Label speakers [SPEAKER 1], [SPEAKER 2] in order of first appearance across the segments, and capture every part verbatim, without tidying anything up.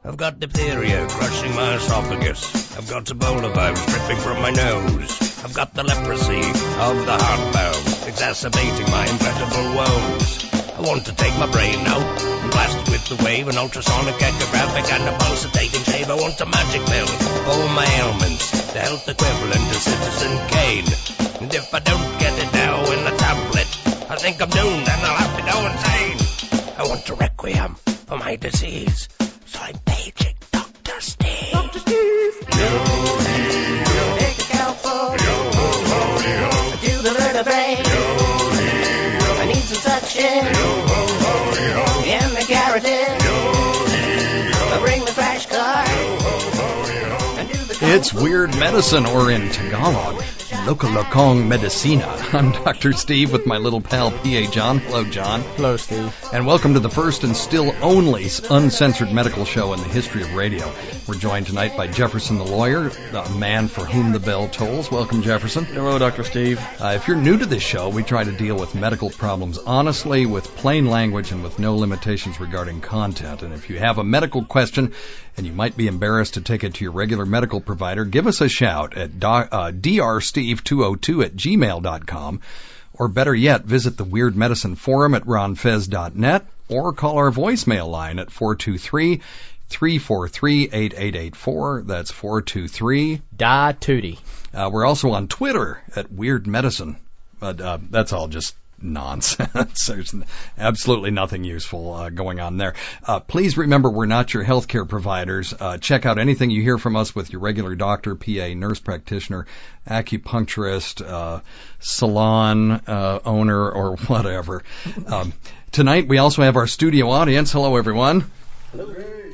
[SPEAKER 1] I've got diphtheria crushing my esophagus. I've got Ebola virus dripping from my nose. I've got the leprosy of the heart valve, exacerbating my incredible woes. I want to take my brain out and blast it with the wave, an ultrasonic, echographic, and a pulsating shave. I want a magic pill for all my ailments, the health equivalent to Citizen Kane. And if I don't get it now in a tablet, I think I'm doomed and I'll have to go insane. I want a requiem for my disease, so I'm paging Doctor Steve. Doctor Steve! Yo-hee-yo. Take a counsel. Yo-ho-ho-yo. Do the vertebrae. Yo-hee-yo. I need some suction. Yo-ho-ho-yo. And the carotid. Yo-hee-yo. Bring the crash car. Yo-ho-ho-yo. And do the
[SPEAKER 2] It's Weird Medicine, or in Tagalog, Lokalokong Medicina. I'm Doctor Steve with my little pal P A John. Hello, John.
[SPEAKER 3] Hello, Steve.
[SPEAKER 2] And welcome to the first and still only uncensored medical show in the history of radio. We're joined tonight by Jefferson the lawyer, the man for whom the bell tolls. Welcome, Jefferson.
[SPEAKER 3] Hello, Doctor Steve.
[SPEAKER 2] Uh, if you're new to this show, we try to deal with medical problems honestly, with plain language, and with no limitations regarding content. And if you have a medical question and you might be embarrassed to take it to your regular medical provider, give us a shout at doc, uh, D R Steve two oh two at gmail dot com, or better yet, visit the Weird Medicine Forum at ron fez dot net, or call our voicemail line at four two three, three four three, eight eight eight four. That's four two three.
[SPEAKER 3] Die Tootie.
[SPEAKER 2] Uh, we're also on Twitter at Weird Medicine, but uh, that's all just nonsense. There's absolutely nothing useful uh, going on there. Uh, please remember, we're not your healthcare providers. Uh, check out anything you hear from us with your regular doctor, P A, nurse practitioner, acupuncturist, uh, salon uh, owner, or whatever. Um, tonight we also have our studio audience. Hello, everyone.
[SPEAKER 3] Hello.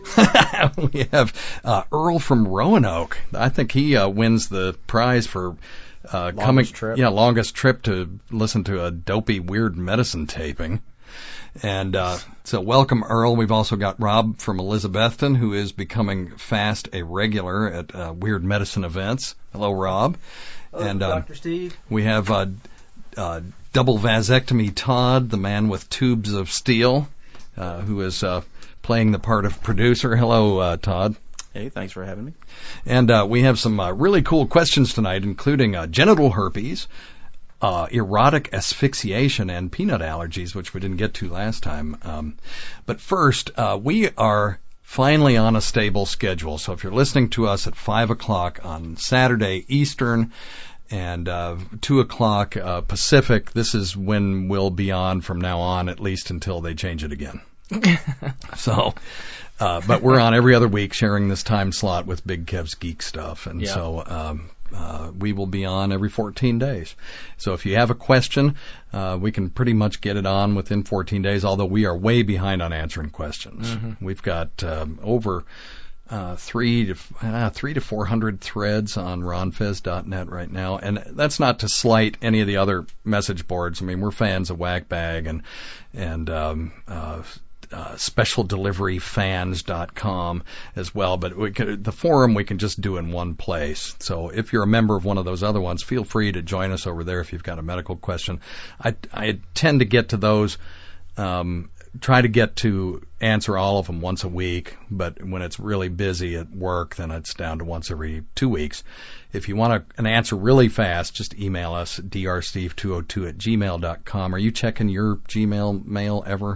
[SPEAKER 2] We have uh, Earl from Roanoke. I think he uh, wins the prize for Uh,
[SPEAKER 3] longest
[SPEAKER 2] coming,
[SPEAKER 3] trip.
[SPEAKER 2] yeah, longest trip to listen to a dopey Weird Medicine taping. And uh, so welcome, Earl. We've also got Rob from Elizabethton, who is becoming fast a regular at uh, Weird Medicine events. Hello, Rob.
[SPEAKER 4] Hello,
[SPEAKER 2] and uh,
[SPEAKER 4] Doctor Steve.
[SPEAKER 2] We have uh, uh, Double Vasectomy Todd, the man with tubes of steel, uh, who is uh, playing the part of producer. Hello, uh, Todd.
[SPEAKER 4] Hey, thanks for having me.
[SPEAKER 2] And uh, we have some uh, really cool questions tonight, including uh, genital herpes, uh, erotic asphyxiation, and peanut allergies, which we didn't get to last time. Um, but first, uh, we are finally on a stable schedule. So if you're listening to us at five o'clock on Saturday Eastern and uh, two o'clock uh, Pacific, this is when we'll be on from now on, at least until they change it again. So... Uh, but we're on every other week sharing this time slot with Big Kev's Geek Stuff. And
[SPEAKER 3] yeah.
[SPEAKER 2] so um, uh, we will be on every fourteen days. So if you have a question, uh, we can pretty much get it on within fourteen days, although we are way behind on answering questions. Mm-hmm. We've got um, over uh, three to uh, three to four hundred threads on ron fez dot net right now. And that's not to slight any of the other message boards. I mean, we're fans of Whackbag and, and um, uh Uh, special delivery fans dot com as well, but we could, the forum we can just do in one place. So if you're a member of one of those other ones, feel free to join us over there if you've got a medical question. I, I tend to get to those, um, try to get to answer all of them once a week, but when it's really busy at work, then it's down to once every two weeks. If you want a, an answer really fast, just email us at d r steve two oh two at gmail dot com. Are you checking your Gmail mail ever?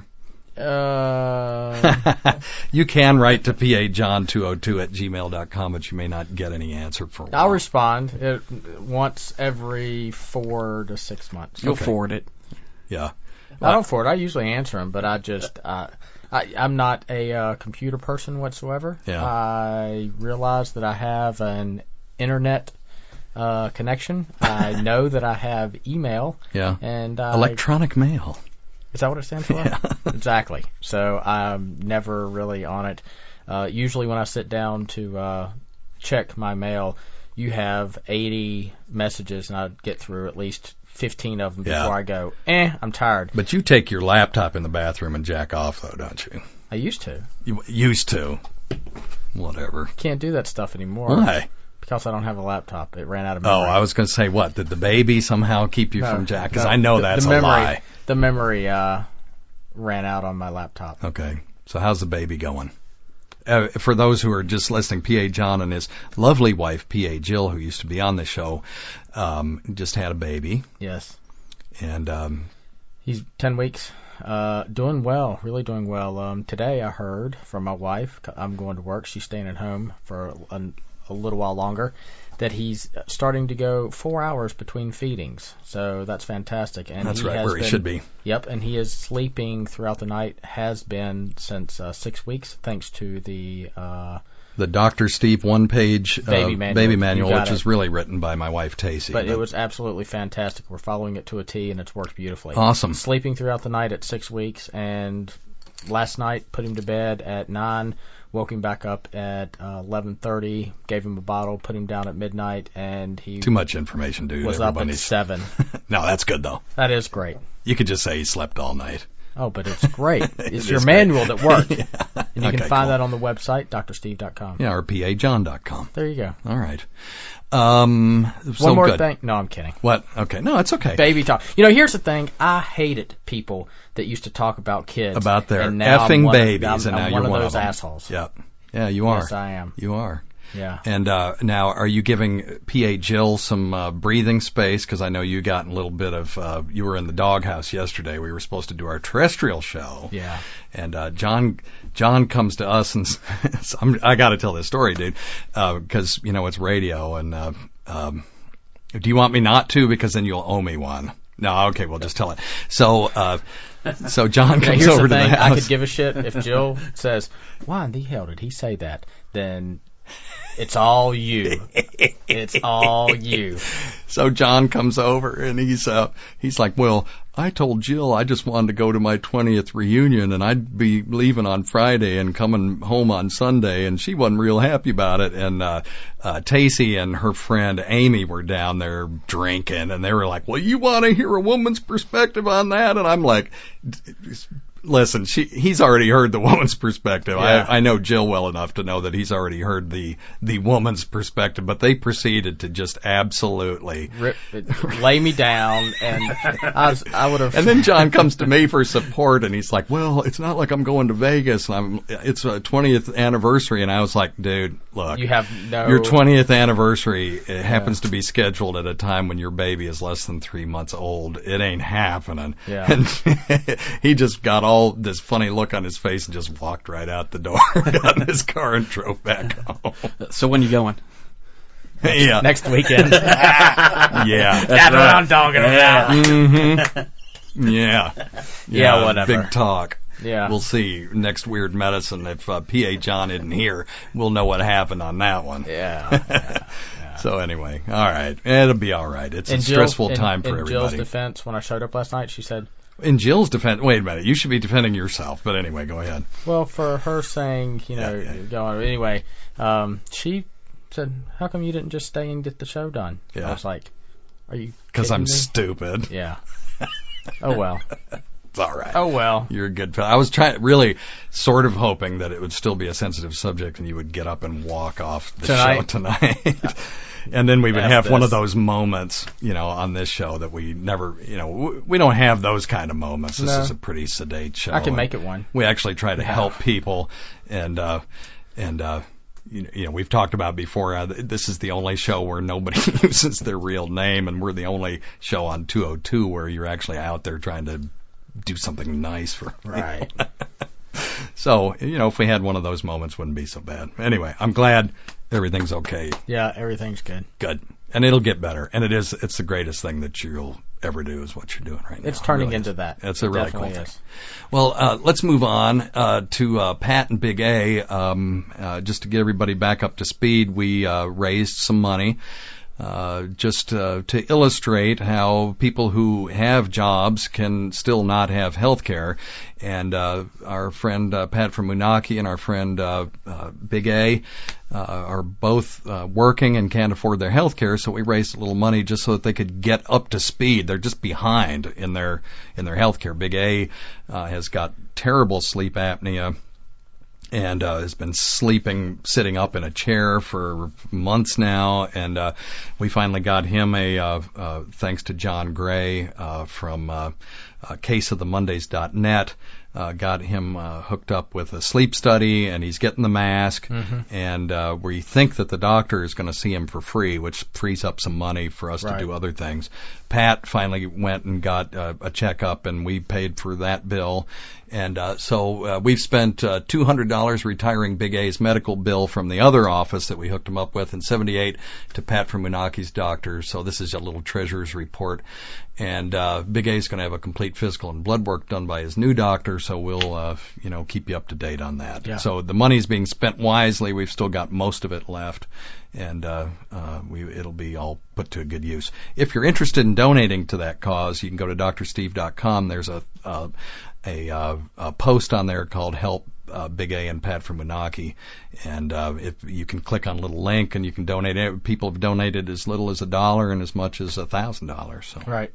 [SPEAKER 3] Uh,
[SPEAKER 2] You can write to P A John two oh two at gmail dot com, but you may not get any answer for a while.
[SPEAKER 3] I'll respond it, once every four to six months.
[SPEAKER 4] You'll
[SPEAKER 2] Okay.
[SPEAKER 4] forward it.
[SPEAKER 2] Yeah.
[SPEAKER 3] I don't forward. I usually answer them, but I just uh, I, I'm not a uh, computer person whatsoever.
[SPEAKER 2] Yeah.
[SPEAKER 3] I realize that I have an internet uh, connection. I know that I have email.
[SPEAKER 2] Yeah.
[SPEAKER 3] And I,
[SPEAKER 2] Electronic mail.
[SPEAKER 3] Is that what it stands for?
[SPEAKER 2] Yeah.
[SPEAKER 3] Exactly. So I'm never really on it. Uh, usually when I sit down to uh, check my mail, you have eighty messages, and I get through at least fifteen of them
[SPEAKER 2] Yeah.
[SPEAKER 3] before I go, eh, I'm tired.
[SPEAKER 2] But you take your laptop in the bathroom and jack off, though, don't you?
[SPEAKER 3] I used to.
[SPEAKER 2] You used to. Whatever.
[SPEAKER 3] Can't do that stuff anymore.
[SPEAKER 2] Why?
[SPEAKER 3] Because I don't have a laptop. It ran out of
[SPEAKER 2] Oh,
[SPEAKER 3] memory.
[SPEAKER 2] I was going to say, what? Did the baby somehow keep you
[SPEAKER 3] No,
[SPEAKER 2] from jack? Because
[SPEAKER 3] no,
[SPEAKER 2] I know
[SPEAKER 3] the,
[SPEAKER 2] that's
[SPEAKER 3] the
[SPEAKER 2] a
[SPEAKER 3] memory,
[SPEAKER 2] lie.
[SPEAKER 3] The memory uh, ran out on my laptop.
[SPEAKER 2] Okay. So how's the baby going? uh, for those who are just listening, P A John and his lovely wife, P A Jill, who used to be on the show, um, just had a baby.
[SPEAKER 3] Yes.
[SPEAKER 2] And um,
[SPEAKER 3] he's ten weeks. Uh, doing well, really doing well. Um, today I heard from my wife, I'm going to work, she's staying at home for a, a little while longer, that he's starting to go four hours between feedings. So that's fantastic. And
[SPEAKER 2] that's
[SPEAKER 3] he
[SPEAKER 2] right,
[SPEAKER 3] has
[SPEAKER 2] where
[SPEAKER 3] been,
[SPEAKER 2] he should be.
[SPEAKER 3] Yep, and he is sleeping throughout the night, has been since uh, six weeks, thanks to the... Uh,
[SPEAKER 2] The Doctor Steve one-page
[SPEAKER 3] baby
[SPEAKER 2] uh,
[SPEAKER 3] manual,
[SPEAKER 2] baby manual which
[SPEAKER 3] it.
[SPEAKER 2] is really written by my wife, Tacey.
[SPEAKER 3] But, but it was absolutely fantastic. We're following it to a T, and it's worked beautifully.
[SPEAKER 2] Awesome.
[SPEAKER 3] Sleeping throughout the night at six weeks, and last night put him to bed at nine, woke him back up at uh, eleven thirty, gave him a bottle, put him down at midnight, and he...
[SPEAKER 2] Too much information, dude.
[SPEAKER 3] Was
[SPEAKER 2] Everybody's...
[SPEAKER 3] up at seven.
[SPEAKER 2] No, that's good, though.
[SPEAKER 3] That is great.
[SPEAKER 2] You could just say he slept all night.
[SPEAKER 3] Oh, but it's great. It's
[SPEAKER 2] it
[SPEAKER 3] your manual
[SPEAKER 2] great.
[SPEAKER 3] that works.
[SPEAKER 2] Yeah.
[SPEAKER 3] And you
[SPEAKER 2] okay,
[SPEAKER 3] can find
[SPEAKER 2] cool.
[SPEAKER 3] that on the website, d r steve dot com.
[SPEAKER 2] Yeah, or p a john dot com.
[SPEAKER 3] There you go.
[SPEAKER 2] All right. Um, so
[SPEAKER 3] One more
[SPEAKER 2] good.
[SPEAKER 3] thing. No, I'm kidding.
[SPEAKER 2] What? Okay. No, it's okay.
[SPEAKER 3] Baby talk. You know, here's the thing. I hated people that used to talk about kids.
[SPEAKER 2] About their
[SPEAKER 3] and now
[SPEAKER 2] effing
[SPEAKER 3] I'm one
[SPEAKER 2] babies,
[SPEAKER 3] of, I'm,
[SPEAKER 2] and now
[SPEAKER 3] I'm
[SPEAKER 2] you're
[SPEAKER 3] one of
[SPEAKER 2] one
[SPEAKER 3] those
[SPEAKER 2] of them.
[SPEAKER 3] assholes.
[SPEAKER 2] Yep. Yeah, you are.
[SPEAKER 3] Yes, I am.
[SPEAKER 2] You are.
[SPEAKER 3] Yeah.
[SPEAKER 2] And uh, now, are you giving P A Jill some uh, breathing space? Because I know you got a little bit of. Uh, you were in the doghouse yesterday. We were supposed to do our terrestrial show.
[SPEAKER 3] Yeah.
[SPEAKER 2] And uh, John, John comes to us and I'm, I got to tell this story, dude, because uh, you know it's radio. And uh, um, do you want me not to? Because then you'll owe me one. No, okay, we'll just tell it. So, uh, so John comes
[SPEAKER 3] here's
[SPEAKER 2] over
[SPEAKER 3] the
[SPEAKER 2] to
[SPEAKER 3] thing.
[SPEAKER 2] the house.
[SPEAKER 3] I could give a shit if Jill says, "Why in the hell did he say that?" Then it's all you. It's all you.
[SPEAKER 2] So John comes over and he's uh he's like, well, I told Jill I just wanted to go to my twentieth reunion and I'd be leaving on Friday and coming home on Sunday, and she wasn't real happy about it. And uh, uh Tacey and her friend Amy were down there drinking, and they were like, well, you want to hear a woman's perspective on that? And I'm like, listen, she, he's already heard the woman's perspective.
[SPEAKER 3] Yeah.
[SPEAKER 2] I, I know Jill well enough to know that he's already heard the, the woman's perspective, but they proceeded to just absolutely
[SPEAKER 3] Rip, lay me down, and I, was, I would have.
[SPEAKER 2] And then John comes to me for support, and he's like, well, it's not like I'm going to Vegas, and I'm, it's a twentieth anniversary. And I was like, dude, look,
[SPEAKER 3] You have no.
[SPEAKER 2] your twentieth anniversary, it happens to be scheduled at a time when your baby is less than three months old. It ain't happening.
[SPEAKER 3] Yeah.
[SPEAKER 2] And he just got all this funny look on his face and just walked right out the door, got in his car and drove back home.
[SPEAKER 4] So when you going?
[SPEAKER 2] Yeah.
[SPEAKER 3] Next weekend.
[SPEAKER 2] Yeah.
[SPEAKER 3] That's what I'm talking about.
[SPEAKER 2] Mm-hmm. Yeah.
[SPEAKER 3] Yeah, whatever.
[SPEAKER 2] Big talk.
[SPEAKER 3] Yeah.
[SPEAKER 2] We'll see next Weird Medicine. If uh, P A John isn't here, we'll know what happened on that one.
[SPEAKER 3] Yeah. yeah, yeah.
[SPEAKER 2] So anyway, all right. It'll be all right. It's
[SPEAKER 3] In
[SPEAKER 2] a
[SPEAKER 3] Jill-
[SPEAKER 2] stressful
[SPEAKER 3] in-
[SPEAKER 2] time for
[SPEAKER 3] in Jill's
[SPEAKER 2] everybody.
[SPEAKER 3] defense, when I showed up last night, she said,
[SPEAKER 2] In Jill's defense, wait a minute. You should be defending yourself. But anyway, go ahead.
[SPEAKER 3] well, for her saying, you know,
[SPEAKER 2] Yeah, yeah.
[SPEAKER 3] going, anyway, um, she said, how come you didn't just stay and get the show done?
[SPEAKER 2] Yeah.
[SPEAKER 3] I was like, are you
[SPEAKER 2] Because
[SPEAKER 3] kidding
[SPEAKER 2] I'm
[SPEAKER 3] me?
[SPEAKER 2] stupid.
[SPEAKER 3] Yeah. Oh, well.
[SPEAKER 2] It's all right.
[SPEAKER 3] Oh, well.
[SPEAKER 2] You're a good fellow. I was trying, really, sort of hoping that it would still be a sensitive subject and you would get up and walk off the
[SPEAKER 3] Tonight?
[SPEAKER 2] show tonight. And then we would
[SPEAKER 3] F
[SPEAKER 2] have one
[SPEAKER 3] this.
[SPEAKER 2] of those moments, you know, on this show that we never, you know, w- we don't have those kind of moments. This
[SPEAKER 3] No.
[SPEAKER 2] is a pretty sedate show.
[SPEAKER 3] I can make it one.
[SPEAKER 2] We actually try to
[SPEAKER 3] Yeah.
[SPEAKER 2] help people, and uh, and uh, you know, you know, we've talked about before. Uh, th- this is the only show where nobody uses their real name, and we're the only show on two oh two where you're actually out there trying to do something nice for
[SPEAKER 3] Right.
[SPEAKER 2] So, you know, if we had one of those moments, wouldn't be so bad. Anyway, I'm glad everything's okay.
[SPEAKER 3] Yeah, everything's good.
[SPEAKER 2] Good. And it'll get better. And it is, it's the greatest thing that you'll ever do is what you're doing right now.
[SPEAKER 3] It's turning
[SPEAKER 2] It really
[SPEAKER 3] into
[SPEAKER 2] is.
[SPEAKER 3] that.
[SPEAKER 2] It's a
[SPEAKER 3] It
[SPEAKER 2] really cool
[SPEAKER 3] definitely
[SPEAKER 2] thing.
[SPEAKER 3] is.
[SPEAKER 2] Well, uh, let's move on uh, to uh, Pat and Big A. Um, uh, just to get everybody back up to speed, we uh, raised some money uh, just uh, to illustrate how people who have jobs can still not have health care. And uh, our friend uh, Pat from Moonachie and our friend uh, uh, Big A uh, are both uh, working and can't afford their health care, so we raised a little money just so that they could get up to speed. They're just behind in their in their health care. Big A uh, has got terrible sleep apnea and uh, has been sleeping, sitting up in a chair for months now. And uh, we finally got him a, uh, uh, thanks to John Gray uh, from uh, uh, case of the mondays dot net. Uh, got him uh, hooked up with a sleep study, and he's getting the mask.
[SPEAKER 3] Mm-hmm.
[SPEAKER 2] And uh, we think that the doctor is going to see him for free, which frees up some money for us
[SPEAKER 3] Right.
[SPEAKER 2] to do other things. Pat finally went and got uh, a checkup, and we paid for that bill. And uh, so uh, we've spent uh, two hundred dollars retiring Big A's medical bill from the other office that we hooked him up with, and seventy-eight dollars to Pat from Munaki's doctor. So this is a little treasurer's report. And uh, Big A's going to have a complete physical and blood work done by his new doctor, so we'll, uh, you know, keep you up to date on that.
[SPEAKER 3] Yeah.
[SPEAKER 2] So the money's being spent wisely. We've still got most of it left, and uh, uh, we, it'll be all put to good use. If you're interested in donating to that cause, you can go to D R Steve dot com. There's a uh, a, uh, a post on there called Help uh, Big A and Pat from Munaki, and uh, if you can click on a little link and you can donate. People have donated as little as a dollar and as much as a thousand dollars. So.
[SPEAKER 3] Right.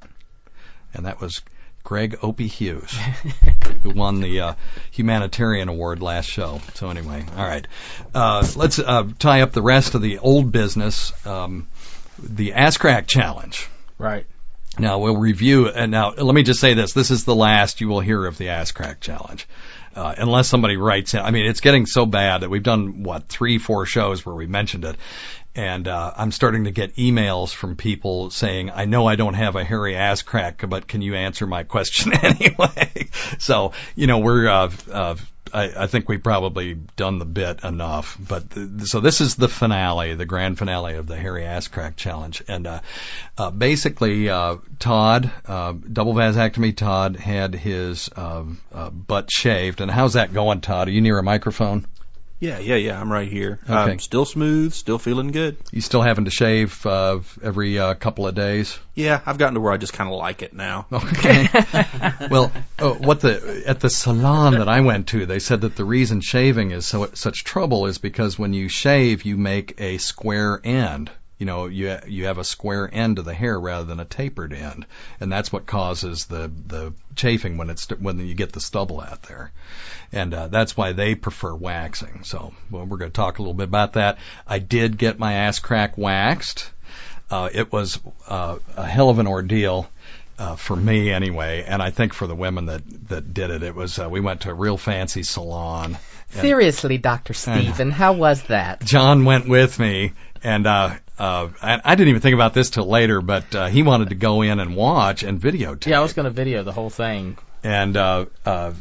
[SPEAKER 2] And that was Greg Opie Hughes, who won the uh, humanitarian award last show. So anyway, all right, uh, let's uh, tie up the rest of the old business. Um, the Ask Crack Challenge.
[SPEAKER 3] Right.
[SPEAKER 2] Now we'll review, and now let me just say this: this is the last you will hear of the Ask Crack Challenge, uh, unless somebody writes in. I mean, it's getting so bad that we've done what three, four shows where we mentioned it. And uh, I'm starting to get emails from people saying, I know I don't have a hairy ass crack, but can you answer my question anyway? So, you know, we're, uh, uh, I, I think we've probably done the bit enough. But th- so this is the finale, the grand finale of the hairy ass crack challenge. And uh, uh, basically, uh, Todd, uh, double vasectomy Todd, had his uh, uh, butt shaved. And how's that going, Todd? Are you near a microphone?
[SPEAKER 4] Yeah, yeah, yeah. I'm right here.
[SPEAKER 2] Okay.
[SPEAKER 4] Um, still smooth, still feeling good.
[SPEAKER 2] You still having to shave uh, every uh, couple of days?
[SPEAKER 4] Yeah, I've gotten to where I just kind of like it now.
[SPEAKER 2] Okay. Well, oh, what the at the salon that I went to, they said that the reason shaving is so such trouble is because when you shave, you make a square end. You know, you you have a square end to the hair rather than a tapered end, and that's what causes the the chafing when it's when you get the stubble out there, and uh, that's why they prefer waxing. So, well, we're going to talk a little bit about that. I did get my ass crack waxed. Uh, it was uh, a hell of an ordeal. Uh, for me anyway, and I think for the women that, that did it, it was, uh, we went to a real fancy salon.
[SPEAKER 5] Seriously, Doctor Stephen, how was that?
[SPEAKER 2] John went with me, and, uh, uh, I, I didn't even think about this till later, but, uh, he wanted to go in and watch and videotape.
[SPEAKER 3] Yeah, I was going to video the whole thing.
[SPEAKER 2] And, uh, uh,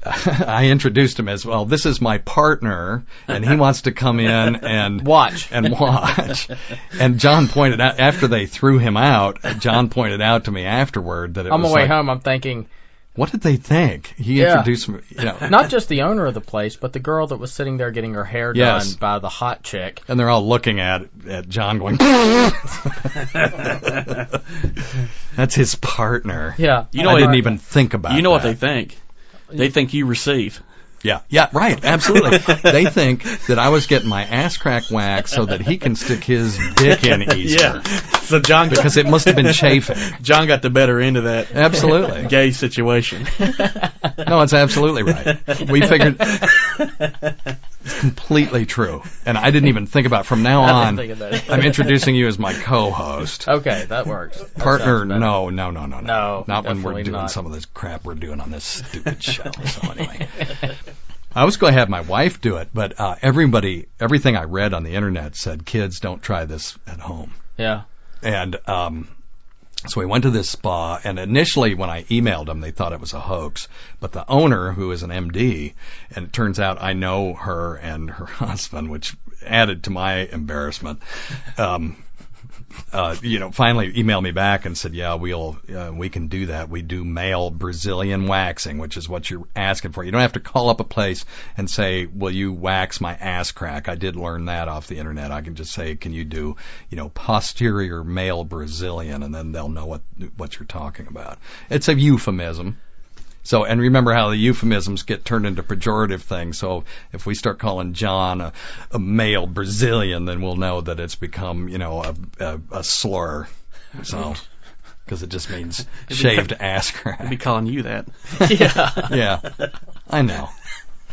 [SPEAKER 2] I introduced him as, well, this is my partner, and he wants to come in and
[SPEAKER 3] Watch.
[SPEAKER 2] and watch. And John pointed out, after they threw him out, John pointed out to me afterward that it
[SPEAKER 3] On
[SPEAKER 2] was
[SPEAKER 3] my way
[SPEAKER 2] like,
[SPEAKER 3] home, I'm thinking,
[SPEAKER 2] what did they think? He
[SPEAKER 3] Yeah.
[SPEAKER 2] introduced me, you know.
[SPEAKER 3] not just the owner of the place, but the girl that was sitting there getting her hair
[SPEAKER 2] Yes.
[SPEAKER 3] done by the hot chick.
[SPEAKER 2] And they're all looking at at John going, that's his partner.
[SPEAKER 3] Yeah.
[SPEAKER 4] You know
[SPEAKER 2] I
[SPEAKER 4] what-
[SPEAKER 2] didn't even think about
[SPEAKER 4] You know what they
[SPEAKER 2] that.
[SPEAKER 4] think? They think you receive.
[SPEAKER 2] Yeah, yeah, right, absolutely. They think that I was getting my ass crack waxed so that he can stick his dick in easier.
[SPEAKER 4] So John got,
[SPEAKER 2] Because it must have been chafing.
[SPEAKER 4] John got the better end of that
[SPEAKER 2] Absolutely.
[SPEAKER 4] gay situation.
[SPEAKER 2] No, it's absolutely right. We figured it's completely true. And I didn't even think about it. From now
[SPEAKER 3] I
[SPEAKER 2] on,
[SPEAKER 3] didn't think of that.
[SPEAKER 2] I'm introducing you as my co-host.
[SPEAKER 3] Okay, that works. That
[SPEAKER 2] Partner,
[SPEAKER 3] sounds better.
[SPEAKER 2] no, no, no, no,
[SPEAKER 3] No,
[SPEAKER 2] Not when we're
[SPEAKER 3] definitely
[SPEAKER 2] doing
[SPEAKER 3] not.
[SPEAKER 2] some of this crap we're doing on this stupid show. So anyway. I was going to have my wife do it, but uh, everybody, everything I read on the internet said, kids, don't try this at home.
[SPEAKER 3] Yeah.
[SPEAKER 2] And um, so we went to this spa, and initially when I emailed them, they thought it was a hoax. But the owner, who is an M D, and it turns out I know her and her husband, which added to my embarrassment, um, uh, you know, finally emailed me back and said, yeah, we'll, uh, we can do that. We do male Brazilian waxing, which is what you're asking for. You don't have to call up a place and say, will you wax my ass crack? I did learn that off the internet. I can just say, can you do, you know, posterior male Brazilian? And then they'll know what, what you're talking about. It's a euphemism. So, and remember how the euphemisms get turned into pejorative things. So if we start calling John a, a male Brazilian, then we'll know that it's become, you know, a, a, a slur. So, because it just means shaved ass
[SPEAKER 4] I'd be
[SPEAKER 2] crack.
[SPEAKER 4] calling you that.
[SPEAKER 3] Yeah.
[SPEAKER 2] Yeah, I know.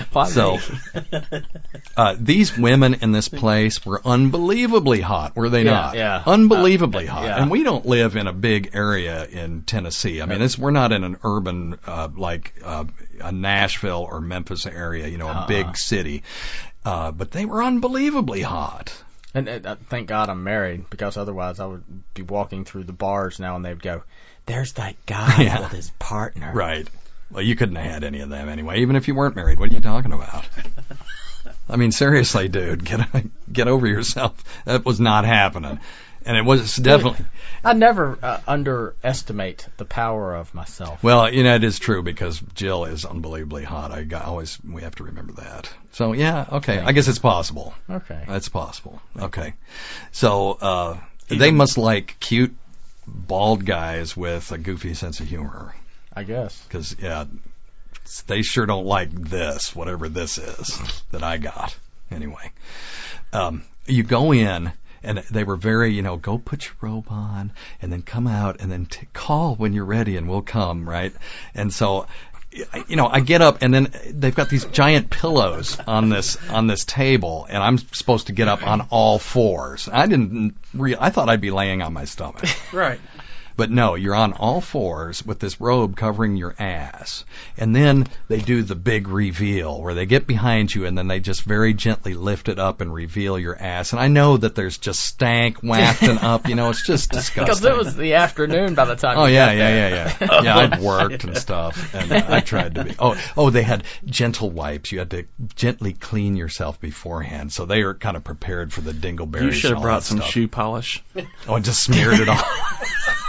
[SPEAKER 2] So, uh, these women in this place were unbelievably hot, were they
[SPEAKER 3] Yeah,
[SPEAKER 2] not?
[SPEAKER 3] yeah.
[SPEAKER 2] Unbelievably hot.
[SPEAKER 3] yeah.
[SPEAKER 2] And we don't live in a big area in Tennessee. I mean, it's, we're not in an urban, uh, like, uh, a Nashville or Memphis area, you know, a
[SPEAKER 3] Uh-uh.
[SPEAKER 2] big city. Uh, but they were unbelievably hot.
[SPEAKER 3] And, and uh, thank God I'm married, because otherwise I would be walking through the bars now and they'd go, "There's that guy
[SPEAKER 2] Yeah.
[SPEAKER 3] with his partner."
[SPEAKER 2] Right. Well, you couldn't have had any of them anyway, even if you weren't married. What are you talking about? I mean, seriously, dude, get get over yourself. That was not happening. And it was definitely...
[SPEAKER 3] I never uh, underestimate the power of myself.
[SPEAKER 2] Well, you know, it is true because Jill is unbelievably hot. I got, always, we have to remember that. So, yeah, okay. I guess it's possible.
[SPEAKER 3] Okay.
[SPEAKER 2] That's possible. Okay. So, uh, they must like cute, bald guys with a goofy sense of humor.
[SPEAKER 3] I guess.
[SPEAKER 2] Because, yeah, they sure don't like this, whatever this is that I got. Anyway, um, you go in, and they were very, you know, go put your robe on, and then come out, and then t- call when you're ready, and we'll come, right? And so, you know, I get up, and then they've got these giant pillows on this on this table, and I'm supposed to get up on all fours. I didn't re- I thought I'd be laying on my stomach.
[SPEAKER 4] Right.
[SPEAKER 2] But no, you're on all fours with this robe covering your ass. And then they do the big reveal where they get behind you and then they just very gently lift it up and reveal your ass. And I know that there's just stank wafting up. You know, it's just disgusting.
[SPEAKER 3] Because it was the afternoon by the time
[SPEAKER 2] Oh
[SPEAKER 3] you
[SPEAKER 2] yeah,
[SPEAKER 3] got
[SPEAKER 2] yeah,
[SPEAKER 3] there.
[SPEAKER 2] yeah, yeah. Yeah, I'd worked and stuff, and I tried to be. Oh, oh, they had gentle wipes. You had to gently clean yourself beforehand, so they were kind of prepared for the dingleberries.
[SPEAKER 4] You should
[SPEAKER 2] and
[SPEAKER 4] have
[SPEAKER 2] all
[SPEAKER 4] brought
[SPEAKER 2] that
[SPEAKER 4] some
[SPEAKER 2] stuff.
[SPEAKER 4] shoe polish.
[SPEAKER 2] Oh, and just smeared it off.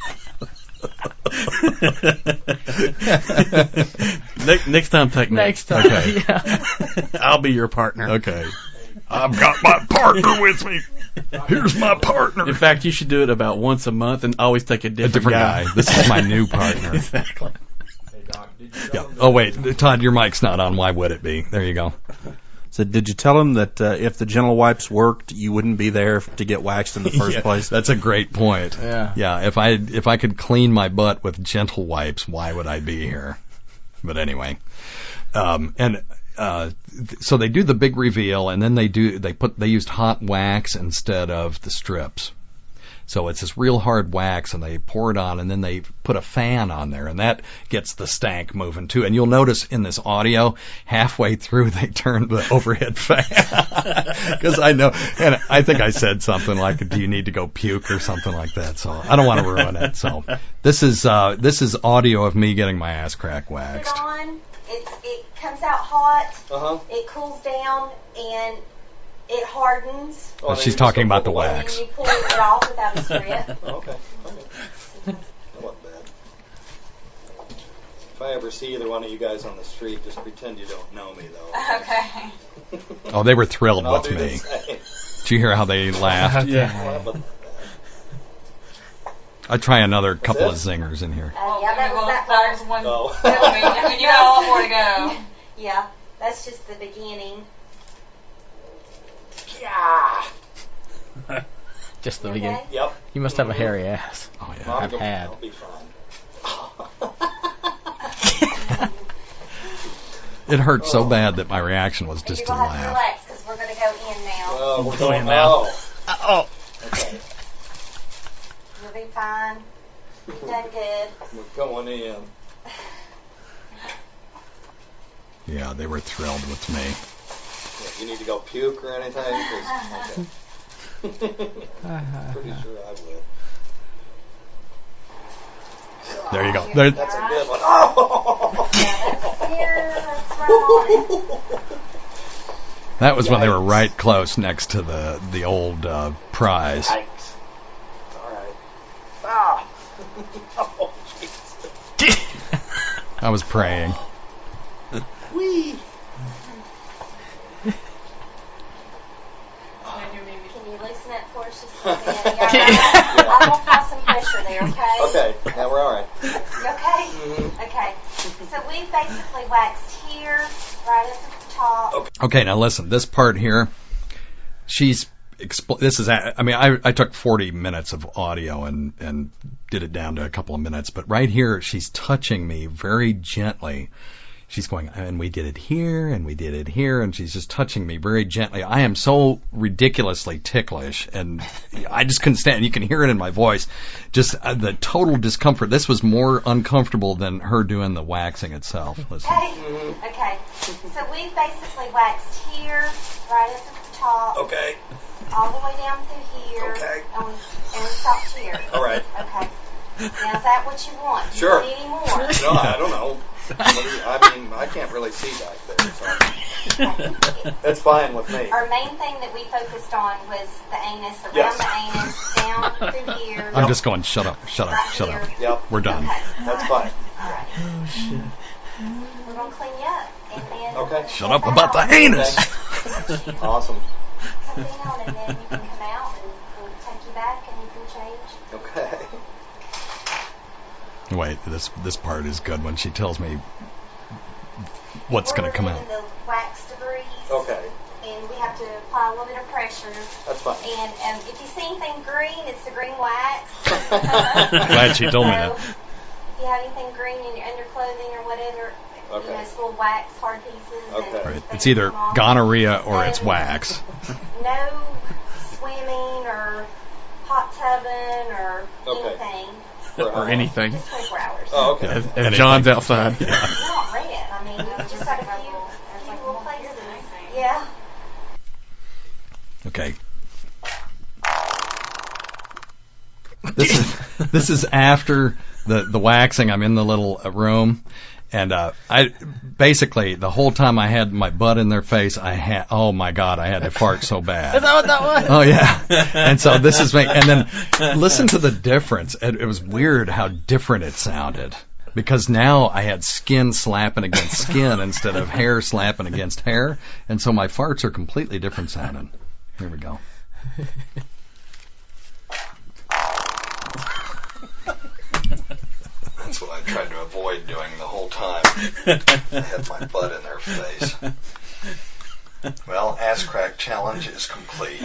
[SPEAKER 4] next, next time, take me.
[SPEAKER 3] Next time.
[SPEAKER 2] Okay.
[SPEAKER 3] Yeah.
[SPEAKER 4] I'll be your partner.
[SPEAKER 2] Okay. I've got my partner with me. Here's my partner.
[SPEAKER 4] In fact, you should do it about once a month and always take a
[SPEAKER 2] A
[SPEAKER 4] different,
[SPEAKER 2] different guy. This is my new partner.
[SPEAKER 4] Exactly.
[SPEAKER 2] Yeah. Oh wait, Todd, your mic's not on. Why would it be? There you go.
[SPEAKER 6] So did you tell him that uh, if the gentle wipes worked, you wouldn't be there to get waxed in the first
[SPEAKER 2] Yeah,
[SPEAKER 6] place?
[SPEAKER 2] That's a great point.
[SPEAKER 3] Yeah.
[SPEAKER 2] Yeah. If I if I could clean my butt with gentle wipes, why would I be here? But anyway, um, and uh, th- so they do the big reveal, and then they do they put they used hot wax instead of the strips. So it's this real hard wax, and they pour it on, and then they put a fan on there, and that gets the stank moving too. And you'll notice in this audio, halfway through, they turn the overhead fan. Because I know, and I think I said something like, do you need to go puke or something like that. So I don't want to ruin it. So this is uh, this is audio of me getting my ass crack
[SPEAKER 7] Put
[SPEAKER 2] waxed.
[SPEAKER 7] it on. It it comes out hot.
[SPEAKER 8] Uh-huh.
[SPEAKER 7] It cools down and it hardens.
[SPEAKER 2] Oh, she's talking about the
[SPEAKER 7] And
[SPEAKER 2] wax.
[SPEAKER 7] then you pull it off without a strip.
[SPEAKER 8] Oh, okay. Okay. Not bad. If I ever see either one of you guys on the street, just pretend you don't know me, though.
[SPEAKER 7] Okay.
[SPEAKER 2] Oh, they were thrilled
[SPEAKER 8] And I'll
[SPEAKER 2] with
[SPEAKER 8] do the
[SPEAKER 2] me.
[SPEAKER 8] same.
[SPEAKER 2] Did you hear how they laughed?
[SPEAKER 4] Yeah.
[SPEAKER 8] But
[SPEAKER 2] I'd try another couple of
[SPEAKER 8] it?
[SPEAKER 2] zingers in here.
[SPEAKER 7] Uh, yeah, that was that
[SPEAKER 9] That was
[SPEAKER 7] part.
[SPEAKER 9] one.
[SPEAKER 8] no.
[SPEAKER 9] I mean, you got a lot more to go.
[SPEAKER 7] Yeah, that's just the beginning.
[SPEAKER 8] Yeah.
[SPEAKER 3] Just the
[SPEAKER 7] You
[SPEAKER 3] beginning.
[SPEAKER 7] okay?
[SPEAKER 8] Yep.
[SPEAKER 3] You must have a hairy ass.
[SPEAKER 2] Oh yeah.
[SPEAKER 8] I'll
[SPEAKER 3] I've
[SPEAKER 8] go-
[SPEAKER 3] had.
[SPEAKER 8] I'll be fine.
[SPEAKER 2] It hurt so bad that my reaction was just
[SPEAKER 7] You're
[SPEAKER 2] to
[SPEAKER 7] gonna have to
[SPEAKER 2] laugh.
[SPEAKER 7] relax because we're gonna go in now.
[SPEAKER 8] Oh, we're
[SPEAKER 4] Going
[SPEAKER 8] going
[SPEAKER 4] now.
[SPEAKER 8] now.
[SPEAKER 3] Oh.
[SPEAKER 8] Okay.
[SPEAKER 7] You'll be fine. You've done good.
[SPEAKER 8] We're going in.
[SPEAKER 2] Yeah, they were thrilled with me.
[SPEAKER 8] Yeah, you need to go puke or anything? 'Cause- okay. Pretty sure I would.
[SPEAKER 2] There you go. There,
[SPEAKER 8] That's a good one. Oh!
[SPEAKER 7] Here, that's right on it.
[SPEAKER 2] that was when they were right close next to the the old uh, prize.
[SPEAKER 8] Yikes. All right. Ah! Oh, jeez.
[SPEAKER 2] I was praying.
[SPEAKER 8] Whee!
[SPEAKER 7] Can you loosen that for us just a minute? Yeah, I'm gonna apply some pressure there, okay?
[SPEAKER 8] Okay, now we're all right.
[SPEAKER 7] You okay?
[SPEAKER 8] Mhm.
[SPEAKER 7] Okay. So we basically waxed here, right up at the top.
[SPEAKER 8] Okay.
[SPEAKER 2] Okay, now listen. This part here, she's. Expl- this is. a- I mean, I, I took forty minutes of audio and and did it down to a couple of minutes. But right here, she's touching me very gently. she's going, and we did it here, and we did it here, and she's just touching me very gently. I am so ridiculously ticklish, and I just couldn't stand it. You can hear it in my voice. Just uh, the total discomfort. This was more uncomfortable than her doing the waxing itself. Listen.
[SPEAKER 7] Okay. Okay. So we basically waxed here, right at the top.
[SPEAKER 1] Okay.
[SPEAKER 7] All the way down through here.
[SPEAKER 1] Okay.
[SPEAKER 7] And we, and we stopped here.
[SPEAKER 1] All right.
[SPEAKER 7] Okay. Now, is that what you want? Do
[SPEAKER 1] Sure.
[SPEAKER 7] you want any more?
[SPEAKER 8] No, I don't know. What do you- I mean, I can't really see back there, so that's fine with me.
[SPEAKER 7] Our main thing that we focused on was the anus, around
[SPEAKER 8] Yes.
[SPEAKER 7] the anus, down through here.
[SPEAKER 2] I'm just going, shut up, shut up,
[SPEAKER 7] right
[SPEAKER 2] shut
[SPEAKER 7] here.
[SPEAKER 2] up.
[SPEAKER 8] Yep,
[SPEAKER 2] We're done.
[SPEAKER 7] Okay.
[SPEAKER 8] that's fine.
[SPEAKER 7] All right.
[SPEAKER 4] Oh shit.
[SPEAKER 7] We're going to clean you up. And then
[SPEAKER 8] Okay.
[SPEAKER 2] Shut up about the anus.
[SPEAKER 8] Awesome.
[SPEAKER 7] Come down, and then you can come out, and we'll take you back, and you can change.
[SPEAKER 8] Okay.
[SPEAKER 2] Wait, this this part is good when she tells me what's
[SPEAKER 7] We're
[SPEAKER 2] going to come out.
[SPEAKER 7] removing the wax debris.
[SPEAKER 8] Okay.
[SPEAKER 7] And we have to apply a little bit of pressure.
[SPEAKER 8] That's fine.
[SPEAKER 7] And um, if you see anything green, it's the green wax.
[SPEAKER 2] Glad she told me
[SPEAKER 7] So,
[SPEAKER 2] that.
[SPEAKER 7] If you have anything green in your underclothing or whatever,
[SPEAKER 8] Okay.
[SPEAKER 7] you know, it's full of wax, hard pieces.
[SPEAKER 8] Okay.
[SPEAKER 7] And
[SPEAKER 2] Right.
[SPEAKER 7] they
[SPEAKER 2] It's either
[SPEAKER 7] come off.
[SPEAKER 2] gonorrhea or it's
[SPEAKER 7] And
[SPEAKER 2] wax.
[SPEAKER 7] No swimming or hot tubbing or
[SPEAKER 8] Okay.
[SPEAKER 7] anything.
[SPEAKER 8] For how
[SPEAKER 4] Or
[SPEAKER 8] long?
[SPEAKER 4] anything.
[SPEAKER 7] Just twenty-four hours.
[SPEAKER 8] Oh, okay.
[SPEAKER 4] As, as
[SPEAKER 2] Anything.
[SPEAKER 4] John's outside.
[SPEAKER 7] You're not red. I mean, it's just like a few, few little places. Yeah.
[SPEAKER 2] Okay. This is this is after the the waxing. I'm in the little uh, room, and uh, I basically the whole time I had my butt in their face. I had oh my god, I had to fart so bad.
[SPEAKER 3] Is that what that was?
[SPEAKER 2] Oh yeah, and so this is me. And then listen to the difference. It, it was weird how different it sounded. Because now I had skin slapping against skin instead of hair slapping against hair, and so my farts are completely different sounding. Here we go.
[SPEAKER 10] That's what I tried to avoid doing the whole time. I had my butt in their face. Well, Ass Crack Challenge is complete.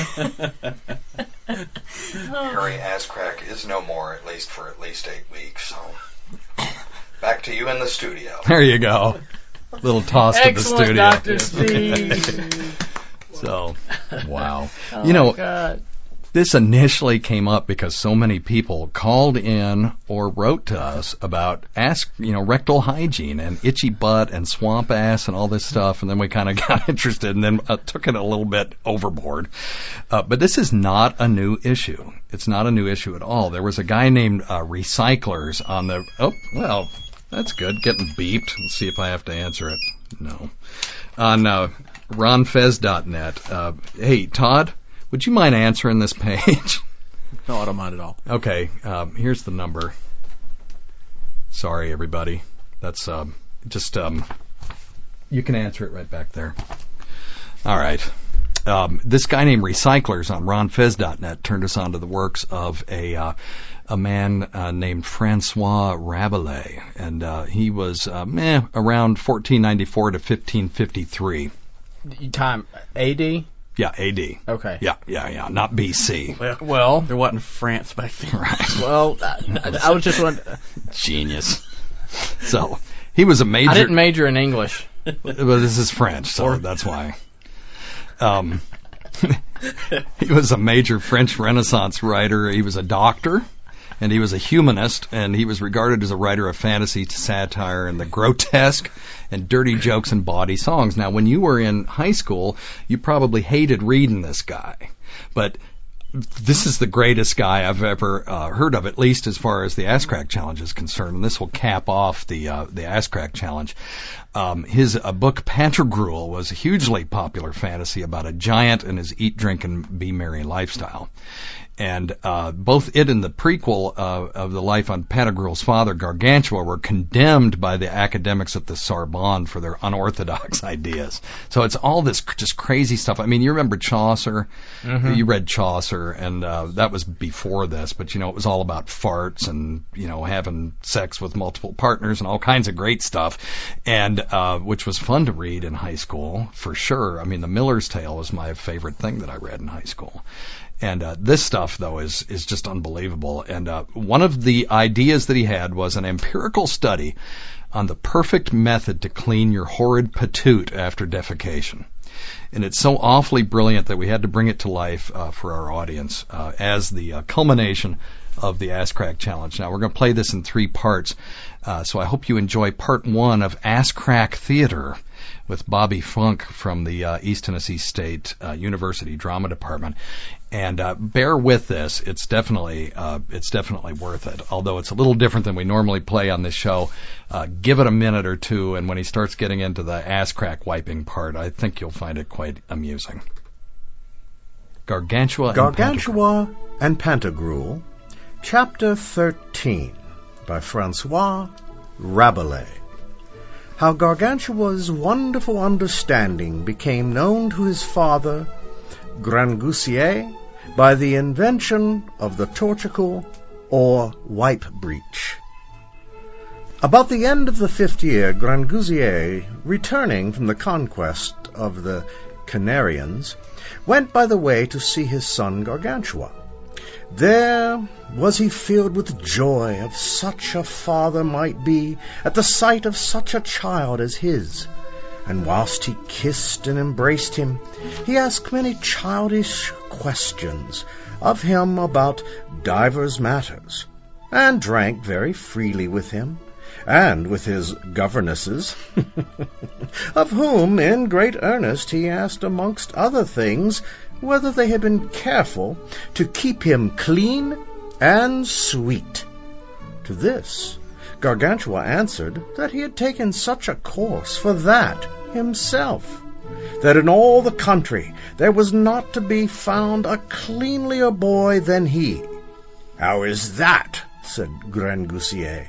[SPEAKER 10] Harry Ass Crack is no more, at least for at least eight weeks. So, back to you in the studio.
[SPEAKER 2] There you go. Little toss to the
[SPEAKER 3] Excellent,
[SPEAKER 2] studio.
[SPEAKER 3] Doctor Steve.
[SPEAKER 2] So, wow.
[SPEAKER 3] Oh,
[SPEAKER 2] you know,
[SPEAKER 3] my God.
[SPEAKER 2] this initially came up because so many people called in or wrote to us about ask, you know, rectal hygiene and itchy butt and swamp ass and all this stuff, and then we kind of got interested and then uh, took it a little bit overboard. Uh, but this is not a new issue. It's not a new issue at all. There was a guy named uh, Recyclers on the. Oh, well, that's good. Getting beeped. Let's see if I have to answer it. No. On uh, ron fez dot net. Uh, hey, Todd. Would you mind answering this page?
[SPEAKER 4] No, I don't mind at all.
[SPEAKER 2] Okay, um, here's the number. Sorry, everybody. That's um, just, um, you can answer it right back there. All right. Um, this guy named Recyclers on ron fez dot net turned us on to the works of a uh, a man uh, named Francois Rabelais, and uh, he was um, eh, around fourteen ninety-four to fifteen fifty-three.
[SPEAKER 3] Time A D?
[SPEAKER 2] Yeah, A D.
[SPEAKER 3] Okay.
[SPEAKER 2] Yeah, yeah, yeah, not B C.
[SPEAKER 4] Well,
[SPEAKER 3] Well,
[SPEAKER 4] there wasn't France back then.
[SPEAKER 2] Right.
[SPEAKER 3] well, I, I was just wondering.
[SPEAKER 2] Genius. So, he was a major...
[SPEAKER 3] I didn't major in English.
[SPEAKER 2] Well, this is French, so
[SPEAKER 4] Or-
[SPEAKER 2] that's why. Um, he was a major French Renaissance writer. He was a doctor, and he was a humanist, and he was regarded as a writer of fantasy, satire, and the grotesque, and dirty jokes and bawdy songs. Now, when you were in high school, you probably hated reading this guy, but this is the greatest guy I've ever uh, heard of, at least as far as the Ass Crack Challenge is concerned, and this will cap off the uh, the Ass Crack Challenge. Um, his uh, book Pantagruel was a hugely popular fantasy about a giant and his eat, drink, and be merry lifestyle. And uh, both it and the prequel uh, of the life on Pantagruel's father, Gargantua, were condemned by the academics at the Sorbonne for their unorthodox ideas. So it's all this cr- just crazy stuff. I mean, you remember Chaucer?
[SPEAKER 3] Mm-hmm.
[SPEAKER 2] You read Chaucer, and uh, that was before this, but, you know, it was all about farts and, you know, having sex with multiple partners and all kinds of great stuff, and uh, which was fun to read in high school, for sure. I mean, The Miller's Tale was my favorite thing that I read in high school. And uh, this stuff, though, is is just unbelievable. And uh, one of the ideas that he had was an empirical study on the perfect method to clean your horrid patoot after defecation. And it's so awfully brilliant that we had to bring it to life uh, for our audience uh, as the uh, culmination of the Ask Crack Challenge. Now, we're going to play this in three parts, uh, so I hope you enjoy part one of Ask Crack Theater with Bobby Funk from the uh, East Tennessee State uh, University Drama Department. And uh, bear with this; it's definitely uh, it's definitely worth it. Although it's a little different than we normally play on this show. Uh, give it a minute or two, and when he starts getting into the ass crack wiping part, I think you'll find it quite amusing. Gargantua,
[SPEAKER 11] Gargantua and Pantagruel, Chapter thirteen, by Francois Rabelais. How Gargantua's wonderful understanding became known to his father, Grangousier, by the invention of the torticle or wipe breech. About the end of the fifth year, Grangousier, returning from the conquest of the Canarians, went by the way to see his son Gargantua. There was he filled with joy, of such a father might be at the sight of such a child as his. And whilst he kissed and embraced him, he asked many childish questions of him about divers matters, and drank very freely with him, and with his governesses, of whom in great earnest he asked, amongst other things, whether they had been careful to keep him clean and sweet. To this Gargantua answered that he had taken such a course for that himself, that in all the country there was not to be found a cleanlier boy than he. How is that? Said Grangousier.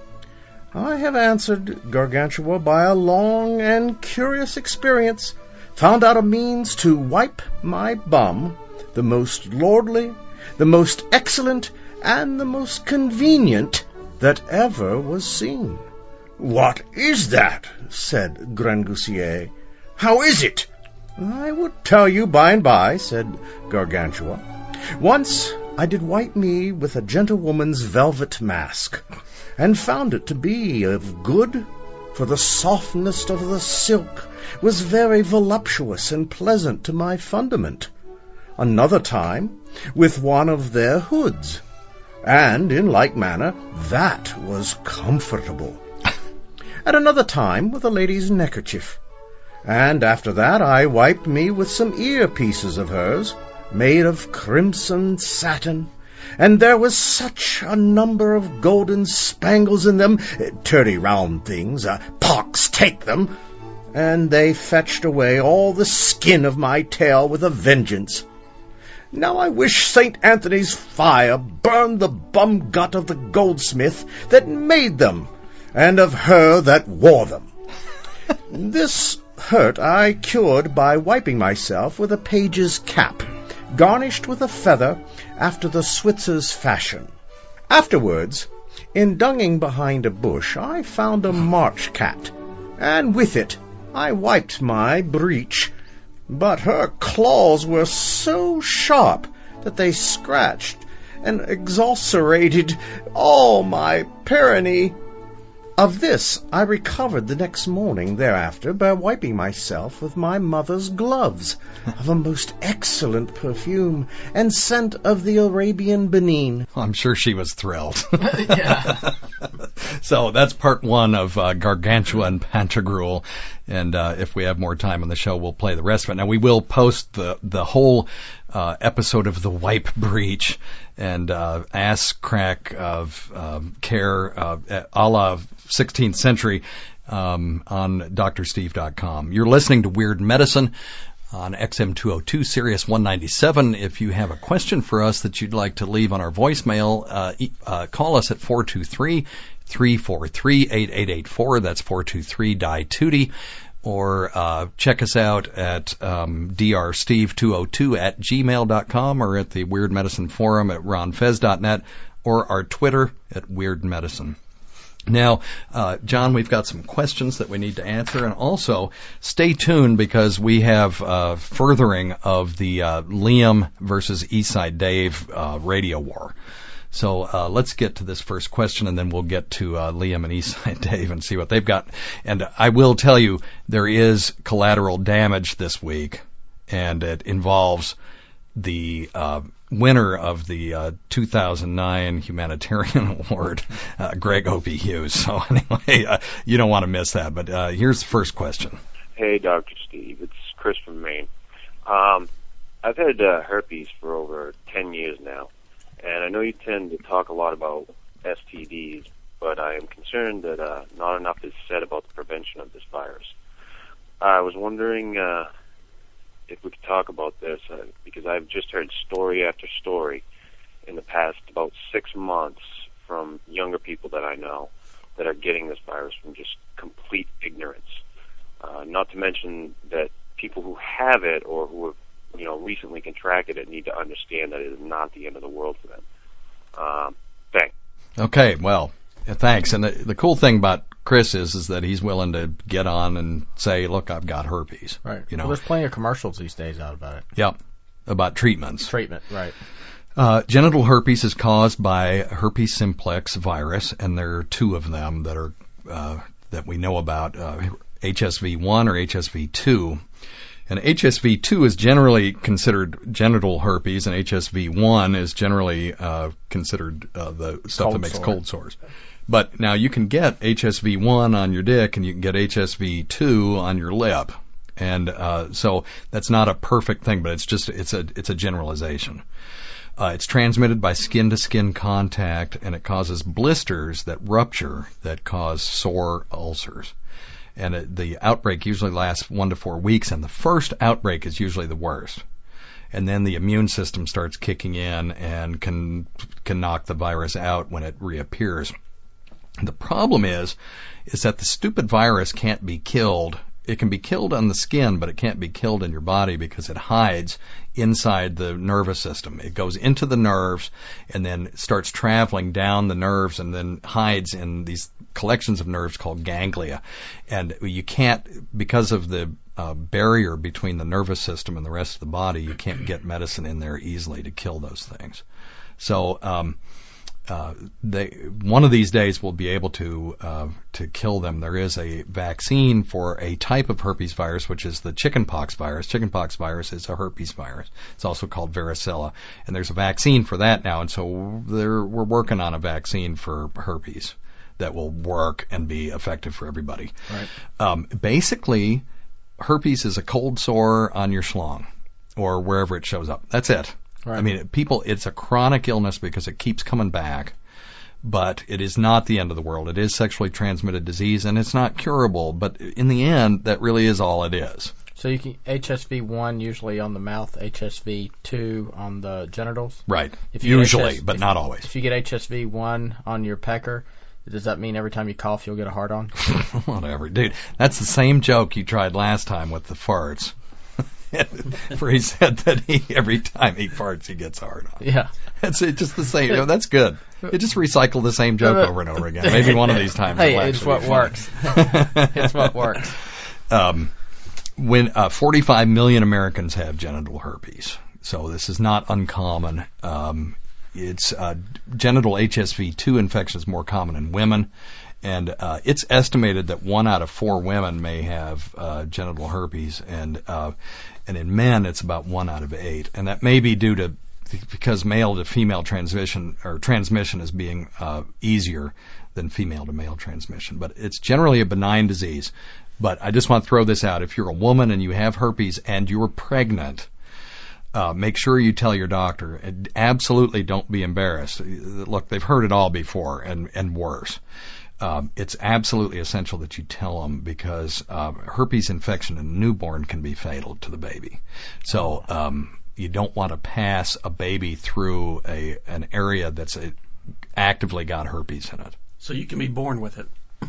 [SPEAKER 11] I have answered, Gargantua, by a long and curious experience, found out a means to wipe my bum, the most lordly, the most excellent, and the most convenient that ever was seen. What is that? Said Grangousier. How is it? I will tell you by and by, said Gargantua. Once I did wipe me with a gentlewoman's velvet mask, and found it to be of good, for the softness of the silk was very voluptuous and pleasant to my fundament. Another time with one of their hoods, and in like manner that was comfortable. At another time with a lady's neckerchief, and after that I wiped me with some earpieces of hers, made of crimson satin, and there was such a number of golden spangles in them, dirty round things, uh, pox take them, and they fetched away all the skin of my tail with a vengeance. Now I wish Saint Anthony's fire burned the bum gut of the goldsmith that made them, and of her that wore them. This hurt I cured by wiping myself with a page's cap, garnished with a feather after the Switzer's fashion. Afterwards, in dunging behind a bush, I found a march cat, and with it I wiped my breech, but her claws were so sharp that they scratched and exulcerated all my perineum. Of this I recovered the next morning thereafter by wiping myself with my mother's gloves, of a most excellent perfume, and scent of the Arabian Benin.
[SPEAKER 2] I'm sure she was thrilled. Yeah. So that's part one of uh, Gargantua and Pantagruel, and uh, if we have more time on the show, we'll play the rest of it. Now, we will post the the whole uh, episode of the Wipe Breach and uh, ass crack of um, care uh, a la sixteenth century um, on D R steve dot com. You're listening to Weird Medicine on X M two oh two, Sirius one ninety-seven. If you have a question for us that you'd like to leave on our voicemail, uh, e- uh, call us at four two three, three four three, eight eight eight four. That's four two three, D I T U T I. Or uh, check us out at um, D R steve two oh two at gmail dot com, or at the Weird Medicine Forum at ron fez dot net, or our Twitter at Weird Medicine. Now, uh, John, we've got some questions that we need to answer, and also stay tuned because we have uh, furthering of the uh, Liam versus Eastside Dave uh, radio war. So uh, let's get to this first question, and then we'll get to uh, Liam and Eastside Dave and see what they've got. And I will tell you, there is collateral damage this week, and it involves the uh, winner of the uh, two thousand nine Humanitarian Award, uh, Greg Opie Hughes. So anyway, uh, you don't want to miss that. But uh, here's the first question.
[SPEAKER 12] Hey, Doctor Steve. It's Chris from Maine. Um, I've had uh, herpes for over ten years now. And I know you tend to talk a lot about S T Ds, but I am concerned that uh, not enough is said about the prevention of this virus. I was wondering uh, if we could talk about this, uh, because I've just heard story after story in the past about six months from younger people that I know that are getting this virus from just complete ignorance. Uh, not to mention that people who have it or who have you know, recently contracted it need to understand that it is not the end of the world for them. Um, thanks.
[SPEAKER 2] Okay, well, thanks. And the, the cool thing about Chris is, is that he's willing to get on and say, look, I've got herpes.
[SPEAKER 3] Right.
[SPEAKER 2] You know,
[SPEAKER 3] well, there's plenty of commercials these days out about it.
[SPEAKER 2] Yep. About treatments.
[SPEAKER 3] Treatment, right.
[SPEAKER 2] Uh, genital herpes is caused by herpes simplex virus, and there are two of them that are, uh, that we know about, uh, H S V one or H S V two. And H S V two is generally considered genital herpes, and H S V one is generally uh, considered uh, the stuff
[SPEAKER 3] cold
[SPEAKER 2] that makes
[SPEAKER 3] sore.
[SPEAKER 2] cold sores. But now you can get H S V one on your dick, and you can get H S V two on your lip, and uh, so that's not a perfect thing, but it's just it's a it's a generalization. Uh, it's transmitted by skin-to-skin contact, and it causes blisters that rupture that cause sore ulcers. And it, the outbreak usually lasts one to four weeks, and the first outbreak is usually the worst. And then the immune system starts kicking in and can can knock the virus out when it reappears. The problem is, is that the stupid virus can't be killed. It can be killed on the skin, but it can't be killed in your body because it hides inside the nervous system. It goes into the nerves and then starts traveling down the nerves and then hides in these collections of nerves called ganglia. And you can't, because of the uh, barrier between the nervous system and the rest of the body, you can't get medicine in there easily to kill those things. So, um, Uh, they, one of these days we'll be able to uh, to kill them. There is a vaccine for a type of herpes virus, which is the chickenpox virus. Chickenpox virus is a herpes virus. It's also called varicella, and there's a vaccine for that now. And so we're working on a vaccine for herpes that will work and be effective for everybody.
[SPEAKER 3] Right.
[SPEAKER 2] Um, basically, herpes is a cold sore on your schlong or wherever it shows up. That's it.
[SPEAKER 3] Right.
[SPEAKER 2] I mean, people, it's a chronic illness because it keeps coming back, but it is not the end of the world. It is sexually transmitted disease, and it's not curable, but in the end, that really is all it is.
[SPEAKER 3] So you can H S V one usually on the mouth, H S V two on the genitals?
[SPEAKER 2] Right.
[SPEAKER 3] If you
[SPEAKER 2] Usually,
[SPEAKER 3] H S,
[SPEAKER 2] but
[SPEAKER 3] if,
[SPEAKER 2] not always.
[SPEAKER 3] If you get H S V one on your pecker, does that mean every time you cough you'll get a hard-on?
[SPEAKER 2] Whatever. Dude, that's the same joke you tried last time with the farts. Where he said that he every time he farts he gets hard on.
[SPEAKER 3] Yeah,
[SPEAKER 2] it's it, just the same. You know, that's good. You just recycle the same joke over and over again. Maybe one of these times.
[SPEAKER 3] Hey,
[SPEAKER 2] it'll
[SPEAKER 3] it's what
[SPEAKER 2] be
[SPEAKER 3] works. It's what works.
[SPEAKER 2] Um, when uh, forty-five million Americans have genital herpes, so this is not uncommon. Um, it's uh, genital H S V two infection is more common in women. And uh, it's estimated that one out of four women may have uh, genital herpes, and uh, and in men it's about one out of eight. And that may be due to because male to female transmission or transmission is being uh, easier than female to male transmission. But it's generally a benign disease. But I just want to throw this out: if you're a woman and you have herpes and you're pregnant, Uh, make sure you tell your doctor. And absolutely don't be embarrassed. Look, they've heard it all before and, and worse. Um, it's absolutely essential that you tell them because uh, herpes infection in a newborn can be fatal to the baby. So um, you don't want to pass a baby through a an area that's a, actively got herpes in it.
[SPEAKER 4] So you can be born with it.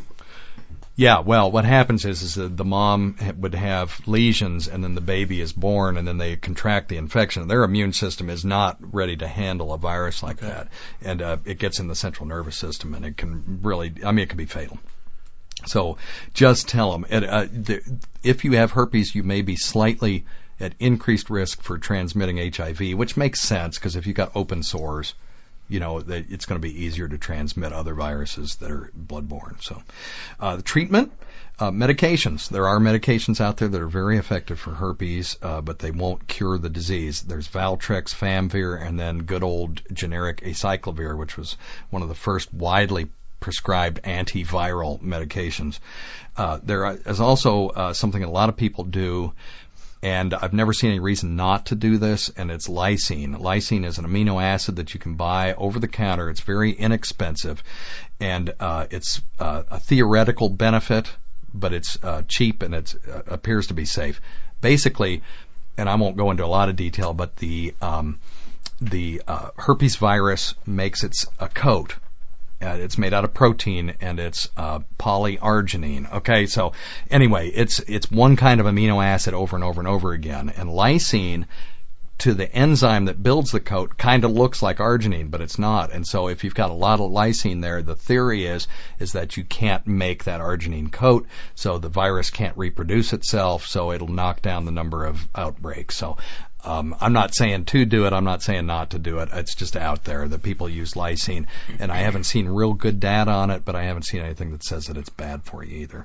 [SPEAKER 2] Yeah, well, what happens is, is that the mom would have lesions, and then the baby is born, and then they contract the infection. Their immune system is not ready to handle a virus like
[SPEAKER 4] Okay.
[SPEAKER 2] that, and uh, it gets in the central nervous system, and it can really, I mean, it can be fatal. So just tell them, it, uh, the, if you have herpes, you may be slightly at increased risk for transmitting H I V, which makes sense, because if you've got open sores, you know, that it's going to be easier to transmit other viruses that are bloodborne. So, uh, the treatment, uh, medications. There are medications out there that are very effective for herpes, uh, but they won't cure the disease. There's Valtrex, Famvir, and then good old generic acyclovir, which was one of the first widely prescribed antiviral medications. Uh, there is also uh, something a lot of people do, and I've never seen any reason not to do this, and it's lysine. Lysine is an amino acid that you can buy over the counter. It's very inexpensive, and uh, it's uh, a theoretical benefit, but it's uh, cheap and it uh, appears to be safe. Basically, and I won't go into a lot of detail, but the um, the uh, herpes virus makes its a coat. Uh, it's made out of protein, and it's uh, polyarginine. Okay, so anyway, it's it's one kind of amino acid over and over and over again. And lysine, to the enzyme that builds the coat, kind of looks like arginine, but it's not. And so if you've got a lot of lysine there, the theory is is that you can't make that arginine coat, so the virus can't reproduce itself, so it'll knock down the number of outbreaks. So Um, I'm not saying to do it. I'm not saying not to do it. It's just out there that people use lysine, and I haven't seen real good data on it, but I haven't seen anything that says that it's bad for you either.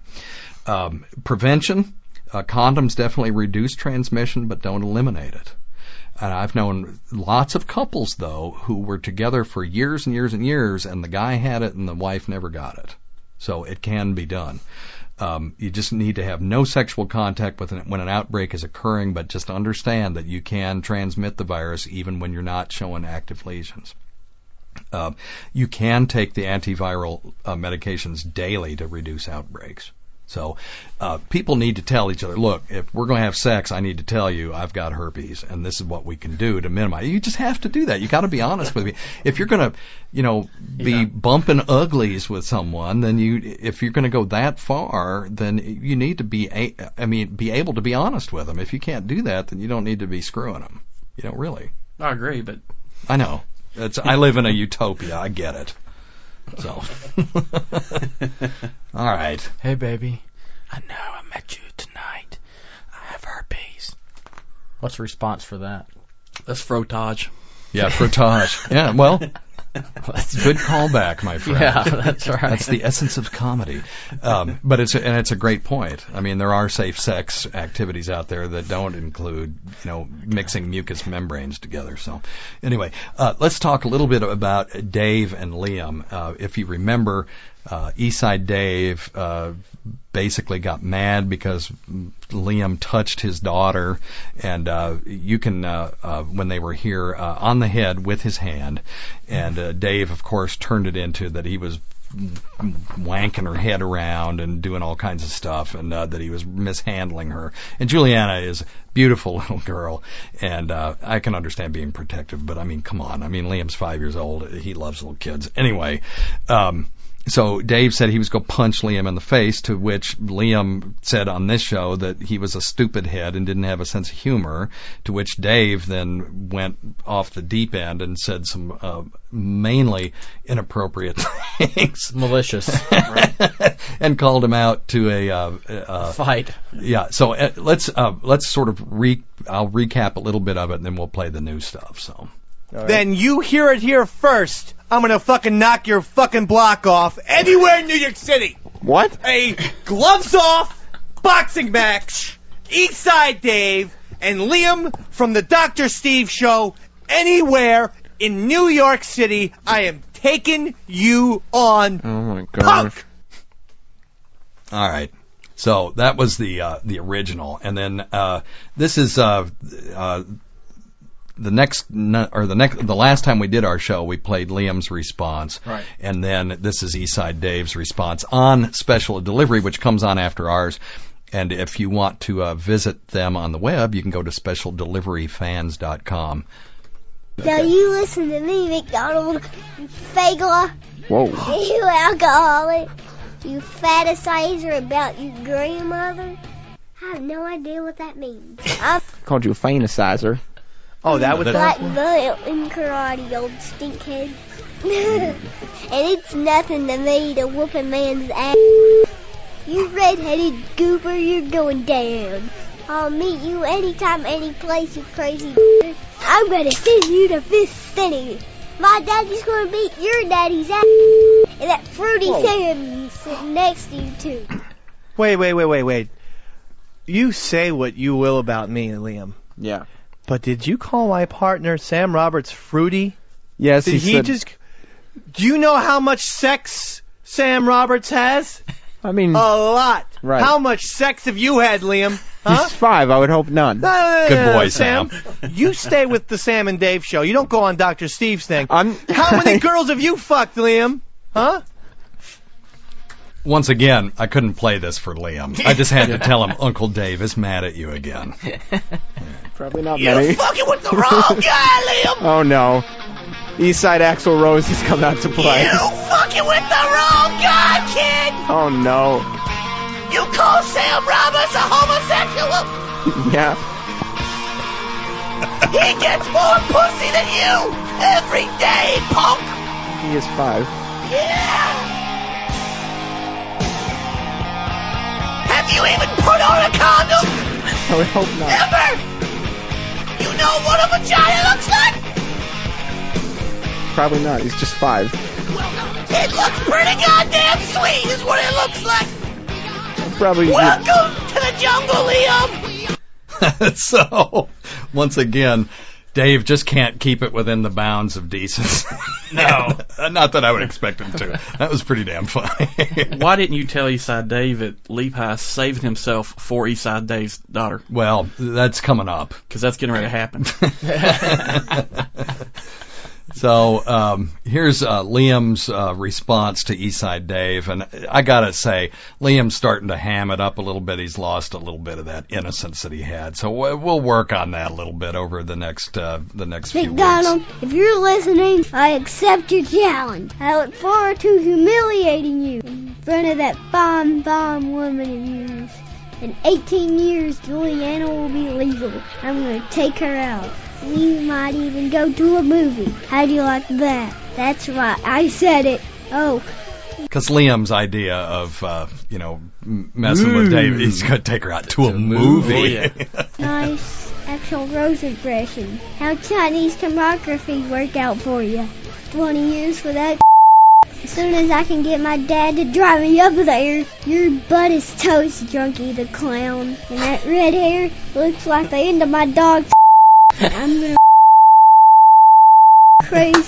[SPEAKER 2] Um, prevention, uh, condoms definitely reduce transmission, but don't eliminate it. And I've known lots of couples, though, who were together for years and years and years, and the guy had it and the wife never got it. So it can be done. Um, you just need to have no sexual contact with an, when an outbreak is occurring, but just understand that you can transmit the virus even when you're not showing active lesions. Uh, you can take the antiviral uh, medications daily to reduce outbreaks. So uh, people need to tell each other, look, if we're going to have sex, I need to tell you I've got herpes, and this is what we can do to minimize. You just have to do that. You got to be honest with me. If you're going to, you know, be yeah. bumping uglies with someone, then you, if you're going to go that far, then you need to be, a, I mean, be able to be honest with them. If you can't do that, then you don't need to be screwing them. You know, really.
[SPEAKER 4] I agree, but
[SPEAKER 2] I know. It's, I live in a utopia. I get it. So, all right.
[SPEAKER 3] Hey, baby. I know I met you tonight. I have herpes. What's the response for that?
[SPEAKER 4] That's frottage.
[SPEAKER 2] Yeah, frottage. Yeah, well, that's a good callback, my friend.
[SPEAKER 3] Yeah, that's right.
[SPEAKER 2] That's the essence of comedy. Um, but it's a, and it's a great point. I mean, there are safe sex activities out there that don't include, you know, mixing mucous membranes together. So, anyway, uh, let's talk a little bit about Dave and Liam. Uh, if you remember, uh, Eastside Dave uh, basically got mad because Liam touched his daughter, and uh, you can, uh, uh, when they were here, uh, on the head with his hand, and uh, Dave, of course, turned it into that he was wanking her head around and doing all kinds of stuff, and uh, that he was mishandling her. And Juliana is a beautiful little girl, and uh, I can understand being protective, but I mean, come on. I mean, Liam's five years old. He loves little kids. Anyway, um, so Dave said he was going to punch Liam in the face, to which Liam said on this show that he was a stupid head and didn't have a sense of humor, to which Dave then went off the deep end and said some uh, mainly inappropriate things.
[SPEAKER 3] Malicious.
[SPEAKER 2] And called him out to a uh, uh,
[SPEAKER 3] fight.
[SPEAKER 2] Yeah, so uh, let's uh, let's sort of re I'll recap a little bit of it, and then we'll play the new stuff. So.
[SPEAKER 13] Right. Then you hear it here first. I'm gonna fucking knock your fucking block off anywhere in New York City.
[SPEAKER 14] What?
[SPEAKER 13] A gloves off boxing match. Eastside Dave and Liam from the Doctor Steve Show. Anywhere in New York City, I am taking you on.
[SPEAKER 14] Oh my
[SPEAKER 13] gosh. Punk.
[SPEAKER 2] All right. So that was the uh, the original, and then uh, this is. Uh, uh, The next, or the next, the last time we did our show, we played Liam's response,
[SPEAKER 3] right?
[SPEAKER 2] And then this is Eastside Dave's response on Special Delivery, which comes on after ours. And if you want to uh, visit them on the web, you can go to special delivery fans dot com.
[SPEAKER 15] Now you listen to me, McDonald Fagler.
[SPEAKER 14] Whoa!
[SPEAKER 15] You alcoholic. You fantasizer about your grandmother. I have no idea what that means. I
[SPEAKER 14] called you a fantasizer.
[SPEAKER 13] Oh, that was
[SPEAKER 15] Black belt in karate, old stinkhead. And it's nothing to me to whoop a man's ass. You red-headed goober, you're going down. I'll meet you anytime, any place, you crazy. I'm gonna send you to Fist City. My daddy's gonna beat your daddy's ass. And that fruity
[SPEAKER 13] Whoa.
[SPEAKER 15] Sam sitting next to you, too.
[SPEAKER 13] Wait, wait, wait, wait, wait. You say what you will about me, Liam.
[SPEAKER 14] Yeah.
[SPEAKER 13] But did you call my partner, Sam Roberts, fruity?
[SPEAKER 14] Yes,
[SPEAKER 13] Did
[SPEAKER 14] he,
[SPEAKER 13] he
[SPEAKER 14] said,
[SPEAKER 13] just... Do you know how much sex Sam Roberts has?
[SPEAKER 14] I mean...
[SPEAKER 13] A lot.
[SPEAKER 14] Right.
[SPEAKER 13] How much sex have you had, Liam? Huh?
[SPEAKER 14] He's five. I would hope none.
[SPEAKER 13] No, no, no,
[SPEAKER 2] Good
[SPEAKER 13] no, no,
[SPEAKER 2] boy,
[SPEAKER 13] Sam.
[SPEAKER 2] Sam.
[SPEAKER 13] You stay with the Sam and Dave show. You don't go on Doctor Steve's thing.
[SPEAKER 14] I'm...
[SPEAKER 13] How many girls have you fucked, Liam? Huh?
[SPEAKER 2] Once again, I couldn't play this for Liam. I just had to tell him Uncle Dave is mad at you again.
[SPEAKER 14] Probably not
[SPEAKER 13] You're
[SPEAKER 14] many.
[SPEAKER 13] fucking with the wrong guy, Liam.
[SPEAKER 14] Oh, no. Eastside Axl Rose has come out to play.
[SPEAKER 13] You fucking with the wrong guy, kid.
[SPEAKER 14] Oh, no.
[SPEAKER 13] You call Sam Roberts a homosexual?
[SPEAKER 14] Yeah.
[SPEAKER 13] He gets more pussy than you every day, punk.
[SPEAKER 14] He is five.
[SPEAKER 13] Yeah. Have you even put on a condom?
[SPEAKER 14] I would hope not.
[SPEAKER 13] Ever? You know what a vagina looks like?
[SPEAKER 14] Probably not. He's just five.
[SPEAKER 13] It looks pretty goddamn sweet is what it looks like.
[SPEAKER 14] Probably.
[SPEAKER 13] Welcome to the jungle, Liam.
[SPEAKER 2] So, once again, Dave just can't keep it within the bounds of decency.
[SPEAKER 4] No.
[SPEAKER 2] Not that I would expect him to. That was pretty damn funny.
[SPEAKER 4] Why didn't you tell Eastside Dave that Levi saved himself for Eastside Dave's daughter?
[SPEAKER 2] Well, that's coming up.
[SPEAKER 4] Because that's getting ready to happen.
[SPEAKER 2] So um, here's uh, Liam's uh, response to Eastside Dave, and I gotta say, Liam's starting to ham it up a little bit. He's lost a little bit of that innocence that he had, so we'll work on that a little bit over the next uh, the next few
[SPEAKER 15] McDonald,
[SPEAKER 2] weeks.
[SPEAKER 15] if you're listening, I accept your challenge. I look forward to humiliating you in front of that fine, fine woman of yours. In eighteen years, Juliana will be legal. I'm going to take her out. We might even go to a movie. How do you like that? That's right. I said it. Oh.
[SPEAKER 2] Because Liam's idea of, uh, you know, m- messing with Dave, he's going to take her out to a movie.
[SPEAKER 4] Oh, yeah.
[SPEAKER 15] Nice actual Rose impression. How Chinese tomography work out for you? twenty years for that. As soon as I can get my dad to drive me up there, your butt is toast, Junkie the Clown. And that red hair looks like the end of my dog's. I'm gonna crazy.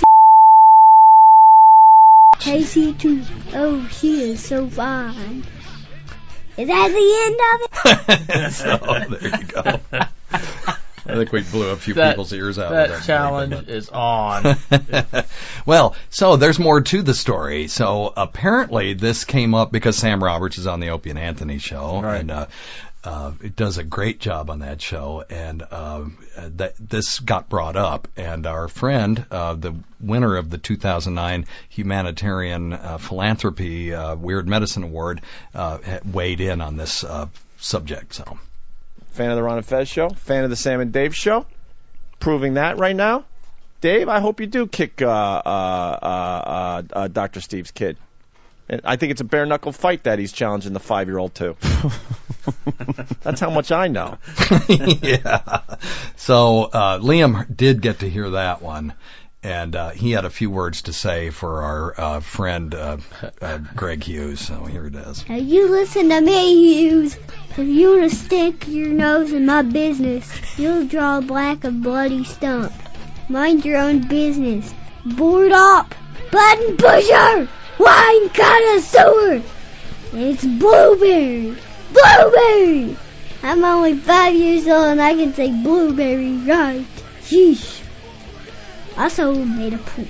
[SPEAKER 15] Casey too. Oh, she is so fine. Is that the end of it?
[SPEAKER 2] So, there you go. I think we blew a few
[SPEAKER 3] That-
[SPEAKER 2] people's ears out.
[SPEAKER 3] that
[SPEAKER 2] with that
[SPEAKER 3] challenge
[SPEAKER 2] statement.
[SPEAKER 3] is on.
[SPEAKER 2] Well, so there's more to the story. So apparently this came up because Sam Roberts is on the Opie and Anthony show,
[SPEAKER 3] Right.
[SPEAKER 2] and uh, uh, it does a great job on that show. And uh, that this got brought up, and our friend, uh, the winner of the two thousand nine Humanitarian uh, Philanthropy uh, Weird Medicine Award, uh, weighed in on this uh, subject. So.
[SPEAKER 14] Fan of the Ron and Fez show. Fan of the Sam and Dave show. Proving that right now. Dave, I hope you do kick uh, uh, uh, uh, uh, Doctor Steve's kid. And I think it's a bare knuckle fight that he's challenging the five year old to. That's how much I know.
[SPEAKER 2] Yeah. So uh, Liam did get to hear that one, and uh, he had a few words to say for our uh, friend uh, uh, Greg Hughes. So here it is.
[SPEAKER 15] Now you listen to me, Hughes. If you want to stick your nose in my business, you'll draw a black and bloody stump. Mind your own business. Board up. Button pusher. Wine connoisseur. It's Blueberry. Blueberry. I'm only five years old and I can say blueberry right. Sheesh. Also made of poop.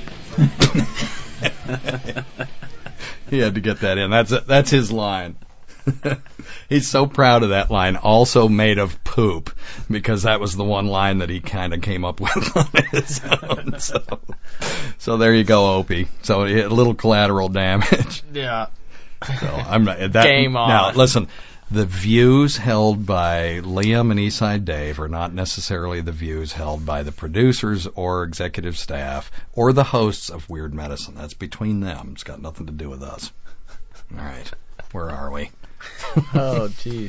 [SPEAKER 2] He had to get that in. That's that's his line. He's so proud of that line, also made of poop, because that was the one line that he kind of came up with on his own. So, so there you go, Opie. So a little collateral damage.
[SPEAKER 3] Yeah.
[SPEAKER 2] So I'm not that.
[SPEAKER 3] Game on.
[SPEAKER 2] Now listen, the views held by Liam and Eastside Dave are not necessarily the views held by the producers or executive staff or the hosts of Weird Medicine. That's between them. It's got nothing to do with us. All right, where are we?
[SPEAKER 3] Oh, jeez.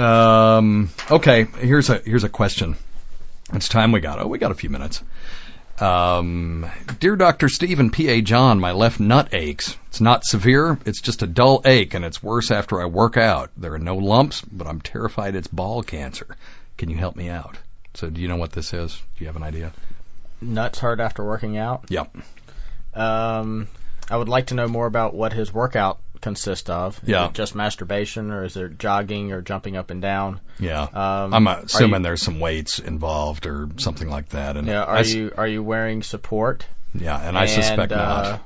[SPEAKER 2] Um, okay, here's a here's a question. It's time we got. Oh, we got a few minutes. Um, Dear Doctor Steve and P A John, my left nut aches. It's not severe. It's just a dull ache, and it's worse after I work out. There are no lumps, but I'm terrified it's ball cancer. Can you help me out? So do you know what this is? Do you have an idea?
[SPEAKER 3] Nuts hurt after working out?
[SPEAKER 2] Yep.
[SPEAKER 3] Um, I would like to know more about what his workout consists of. Is
[SPEAKER 2] Yeah.
[SPEAKER 3] it just masturbation, or is there jogging or jumping up and down?
[SPEAKER 2] Yeah.
[SPEAKER 3] Um,
[SPEAKER 2] I'm
[SPEAKER 3] are
[SPEAKER 2] assuming
[SPEAKER 3] you-
[SPEAKER 2] there's some weights involved or something like that. And
[SPEAKER 3] Yeah. Are
[SPEAKER 2] I s-
[SPEAKER 3] you are you wearing support?
[SPEAKER 2] Yeah, and I suspect
[SPEAKER 3] uh,
[SPEAKER 2] not.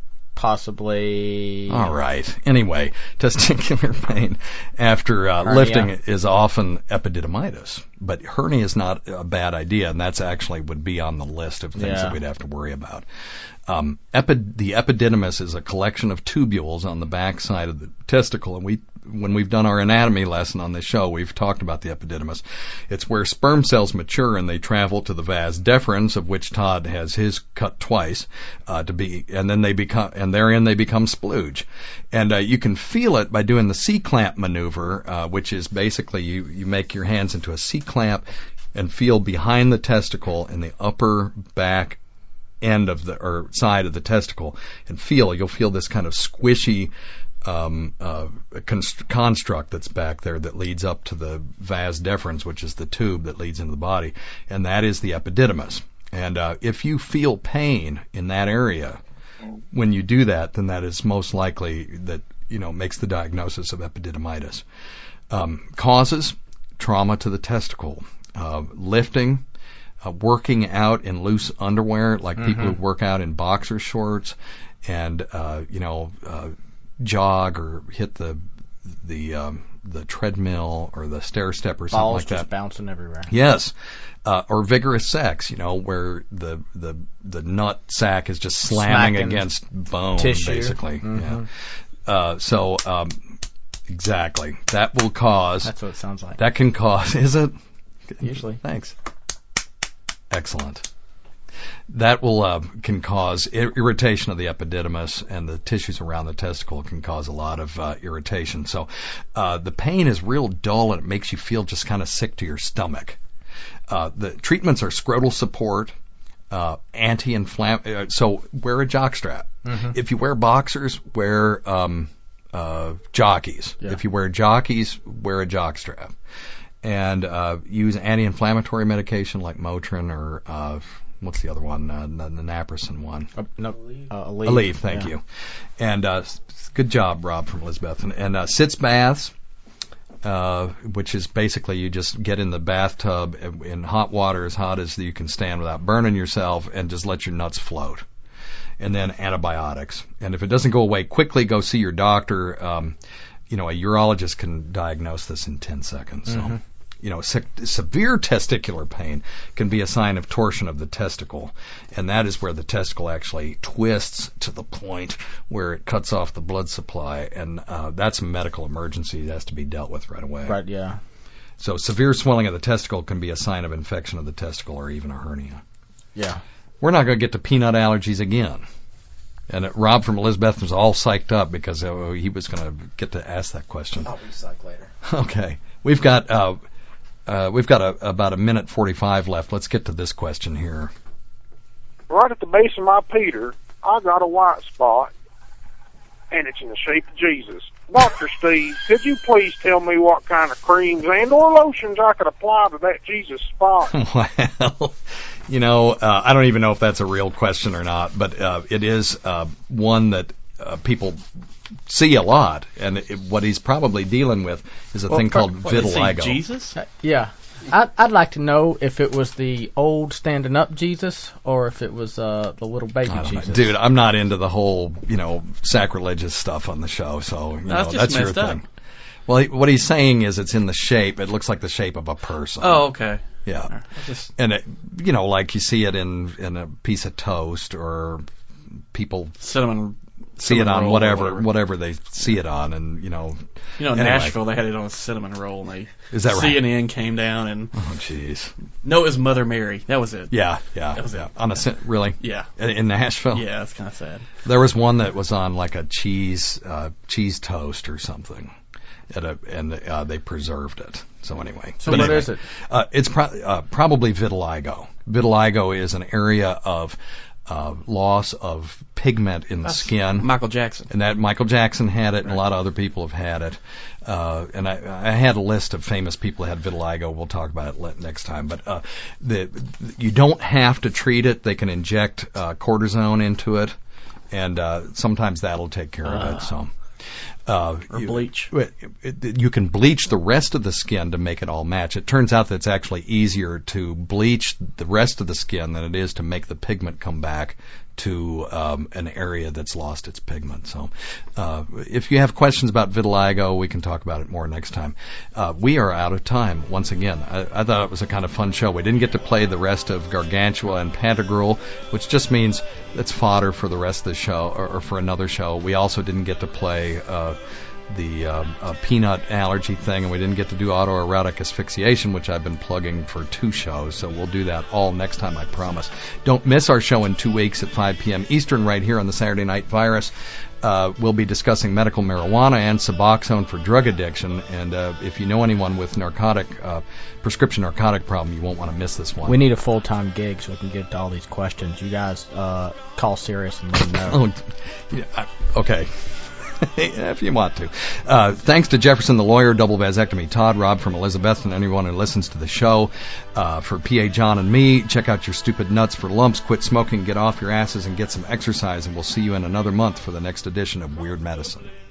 [SPEAKER 3] Possibly.
[SPEAKER 2] All right. Anyway, testicular pain after uh,
[SPEAKER 3] Hernia.
[SPEAKER 2] lifting is often epididymitis, but hernia is not a bad idea, and that's actually would be on the list of things
[SPEAKER 3] Yeah.
[SPEAKER 2] that we'd have to worry about. Um, epi- the epididymis is a collection of tubules on the backside of the testicle, and we, when we've done our anatomy lesson on this show, we've talked about the epididymis. It's where sperm cells mature and they travel to the vas deferens, of which Todd has his cut twice, uh, to be, and then they become, and therein they become splooge. And uh, you can feel it by doing the C-clamp maneuver, uh, which is basically you, you make your hands into a C-clamp and feel behind the testicle in the upper back end of the or side of the testicle, and feel you'll feel this kind of squishy um, uh, const- construct that's back there that leads up to the vas deferens, which is the tube that leads into the body, and that is the epididymis. And uh, if you feel pain in that area when you do that, then that is most likely that you know makes the diagnosis of epididymitis. Um, causes: trauma to the testicle, uh, lifting. Uh, working out in loose underwear, like
[SPEAKER 3] Mhm.
[SPEAKER 2] people who work out in boxer shorts, and uh, you know, uh, jog or hit the the um, the treadmill or the stair step or something
[SPEAKER 3] Balls
[SPEAKER 2] like
[SPEAKER 3] just
[SPEAKER 2] that.
[SPEAKER 3] bouncing everywhere.
[SPEAKER 2] Yes, uh, or vigorous sex, you know, where the the the nut sack is just slamming
[SPEAKER 3] Smacking
[SPEAKER 2] against bone,
[SPEAKER 3] tissue.
[SPEAKER 2] basically.
[SPEAKER 3] Mhm.
[SPEAKER 2] Yeah. Uh, so um, exactly, that will cause.
[SPEAKER 3] That's what it sounds like.
[SPEAKER 2] That can cause. Is it?
[SPEAKER 3] Usually.
[SPEAKER 2] Thanks. Excellent. That will uh, can cause ir- irritation of the epididymis, and the tissues around the testicle can cause a lot of uh, irritation. So uh, the pain is real dull, and it makes you feel just kind of sick to your stomach. Uh, the treatments are scrotal support, uh, anti-inflammatory. Uh, so wear a jockstrap.
[SPEAKER 3] Mhm.
[SPEAKER 2] If you wear boxers, wear um, uh, jockeys.
[SPEAKER 3] Yeah.
[SPEAKER 2] If you wear jockeys, wear a jockstrap. And uh, use anti-inflammatory medication like Motrin or uh, what's the other one? Uh, the, the Naprosyn one.
[SPEAKER 3] Uh, no, uh, Aleve.
[SPEAKER 2] Aleve, thank
[SPEAKER 3] Yeah.
[SPEAKER 2] you. And uh, s- good job, Rob from Elizabeth. And, and uh, sitz baths, uh, which is basically you just get in the bathtub in in hot water as hot as you can stand without burning yourself, and just let your nuts float. And then antibiotics. And if it doesn't go away quickly, go see your doctor. Um, you know, a urologist can diagnose this in ten seconds. So.
[SPEAKER 3] Mhm.
[SPEAKER 2] You know, se- severe testicular pain can be a sign of torsion of the testicle, and that is where the testicle actually twists to the point where it cuts off the blood supply, and uh, that's a medical emergency that has to be dealt with right away.
[SPEAKER 3] Right, yeah.
[SPEAKER 2] So severe swelling of the testicle can be a sign of infection of the testicle or even a hernia.
[SPEAKER 3] Yeah.
[SPEAKER 2] We're not going to get to peanut allergies again. And uh, Rob from Elizabeth was all psyched up because uh, he was going to get to ask that question.
[SPEAKER 3] I'll be psyched later.
[SPEAKER 2] Okay. We've got... Uh, Uh, we've got a, about a minute forty-five left. Let's get to this question here.
[SPEAKER 16] Right at the base of my Peter, I got a white spot, and it's in the shape of Jesus. Doctor Steve, could you please tell me what kind of creams and or lotions I could apply to that Jesus spot?
[SPEAKER 2] Well, you know, uh, I don't even know if that's a real question or not, but uh, it is uh, one that uh, people see a lot, and it, what he's probably dealing with is a
[SPEAKER 3] Well,
[SPEAKER 2] thing called
[SPEAKER 3] what, is he
[SPEAKER 2] vitiligo.
[SPEAKER 4] Jesus?
[SPEAKER 3] Uh, yeah. I'd, I'd like to know if it was the old standing up Jesus or if it was uh, the little baby
[SPEAKER 2] I don't know.
[SPEAKER 3] Jesus.
[SPEAKER 2] Dude, I'm not into the whole, you know, sacrilegious stuff on the show, so you
[SPEAKER 4] That's
[SPEAKER 2] know,
[SPEAKER 4] just
[SPEAKER 2] that's your
[SPEAKER 4] messed up.
[SPEAKER 2] thing. Well, he, what he's saying is it's in the shape. It looks like the shape of a person.
[SPEAKER 4] Oh, okay.
[SPEAKER 2] Yeah.
[SPEAKER 4] I just,
[SPEAKER 2] And it, you know, like you see it in in a piece of toast, or people
[SPEAKER 4] cinnamon.
[SPEAKER 2] see it
[SPEAKER 4] cinnamon
[SPEAKER 2] on
[SPEAKER 4] roll or
[SPEAKER 2] whatever,
[SPEAKER 4] whatever.
[SPEAKER 2] whatever they see it on, and you know.
[SPEAKER 4] You know, in
[SPEAKER 2] anyway.
[SPEAKER 4] Nashville, they had it on a cinnamon roll, and they
[SPEAKER 2] Is that right?
[SPEAKER 4] C N N came down and.
[SPEAKER 2] Oh, jeez.
[SPEAKER 4] No, it was Mother Mary. That was it.
[SPEAKER 2] Yeah, yeah,
[SPEAKER 4] That was
[SPEAKER 2] yeah.
[SPEAKER 4] it.
[SPEAKER 2] On a cin- really?
[SPEAKER 4] Yeah.
[SPEAKER 2] In, in Nashville.
[SPEAKER 4] Yeah, that's kind of sad.
[SPEAKER 2] There was one that was on like a cheese uh, cheese toast or something, at a, and uh, they preserved it. So anyway.
[SPEAKER 3] So
[SPEAKER 2] But
[SPEAKER 3] what
[SPEAKER 2] anyway,
[SPEAKER 3] is it?
[SPEAKER 2] Uh, it's pro- uh, probably vitiligo. vitiligo is an area of uh, loss of pigment in the
[SPEAKER 4] That's
[SPEAKER 2] skin.
[SPEAKER 4] Michael Jackson.
[SPEAKER 2] And that Michael Jackson had it, and a lot of other people have had it. Uh, and I, I had a list of famous people who had vitiligo. We'll talk about it next time. But uh, the, you don't have to treat it. They can inject uh, cortisone into it, and uh, sometimes that'll take care of
[SPEAKER 4] Uh.
[SPEAKER 2] it. So. Uh,
[SPEAKER 4] Or
[SPEAKER 2] you,
[SPEAKER 4] bleach.
[SPEAKER 2] it- it- You can bleach the rest of the skin to make it all match. It turns out that it's actually easier to bleach the rest of the skin than it is to make the pigment come back to um, an area that's lost its pigment. So uh, if you have questions about vitiligo, we can talk about it more next time. Uh, we are out of time once again. I, I thought it was a kind of fun show. We didn't get to play the rest of Gargantua and Pantagruel, which just means it's fodder for the rest of the show, or, or for another show. We also didn't get to play uh, the um, uh, peanut allergy thing, and we didn't get to do autoerotic asphyxiation, which I've been plugging for two shows, so we'll do that all next time, I promise. Don't miss our show in two weeks at five p.m. Eastern right here on the Saturday Night Virus. Uh, we'll be discussing medical marijuana and Suboxone for drug addiction, and uh, if you know anyone with narcotic uh, prescription narcotic problem, you won't want to miss this one.
[SPEAKER 3] We need a full-time gig so we can get to all these questions. You guys uh, call Sirius and let them know.
[SPEAKER 2] Oh, yeah, I- okay. If you want to. Uh, thanks to Jefferson the lawyer, double vasectomy Todd, Rob from Elizabeth, and anyone who listens to the show. Uh, for P A John and me, check out your stupid nuts for lumps, quit smoking, get off your asses, and get some exercise, and we'll see you in another month for the next edition of Weird Medicine.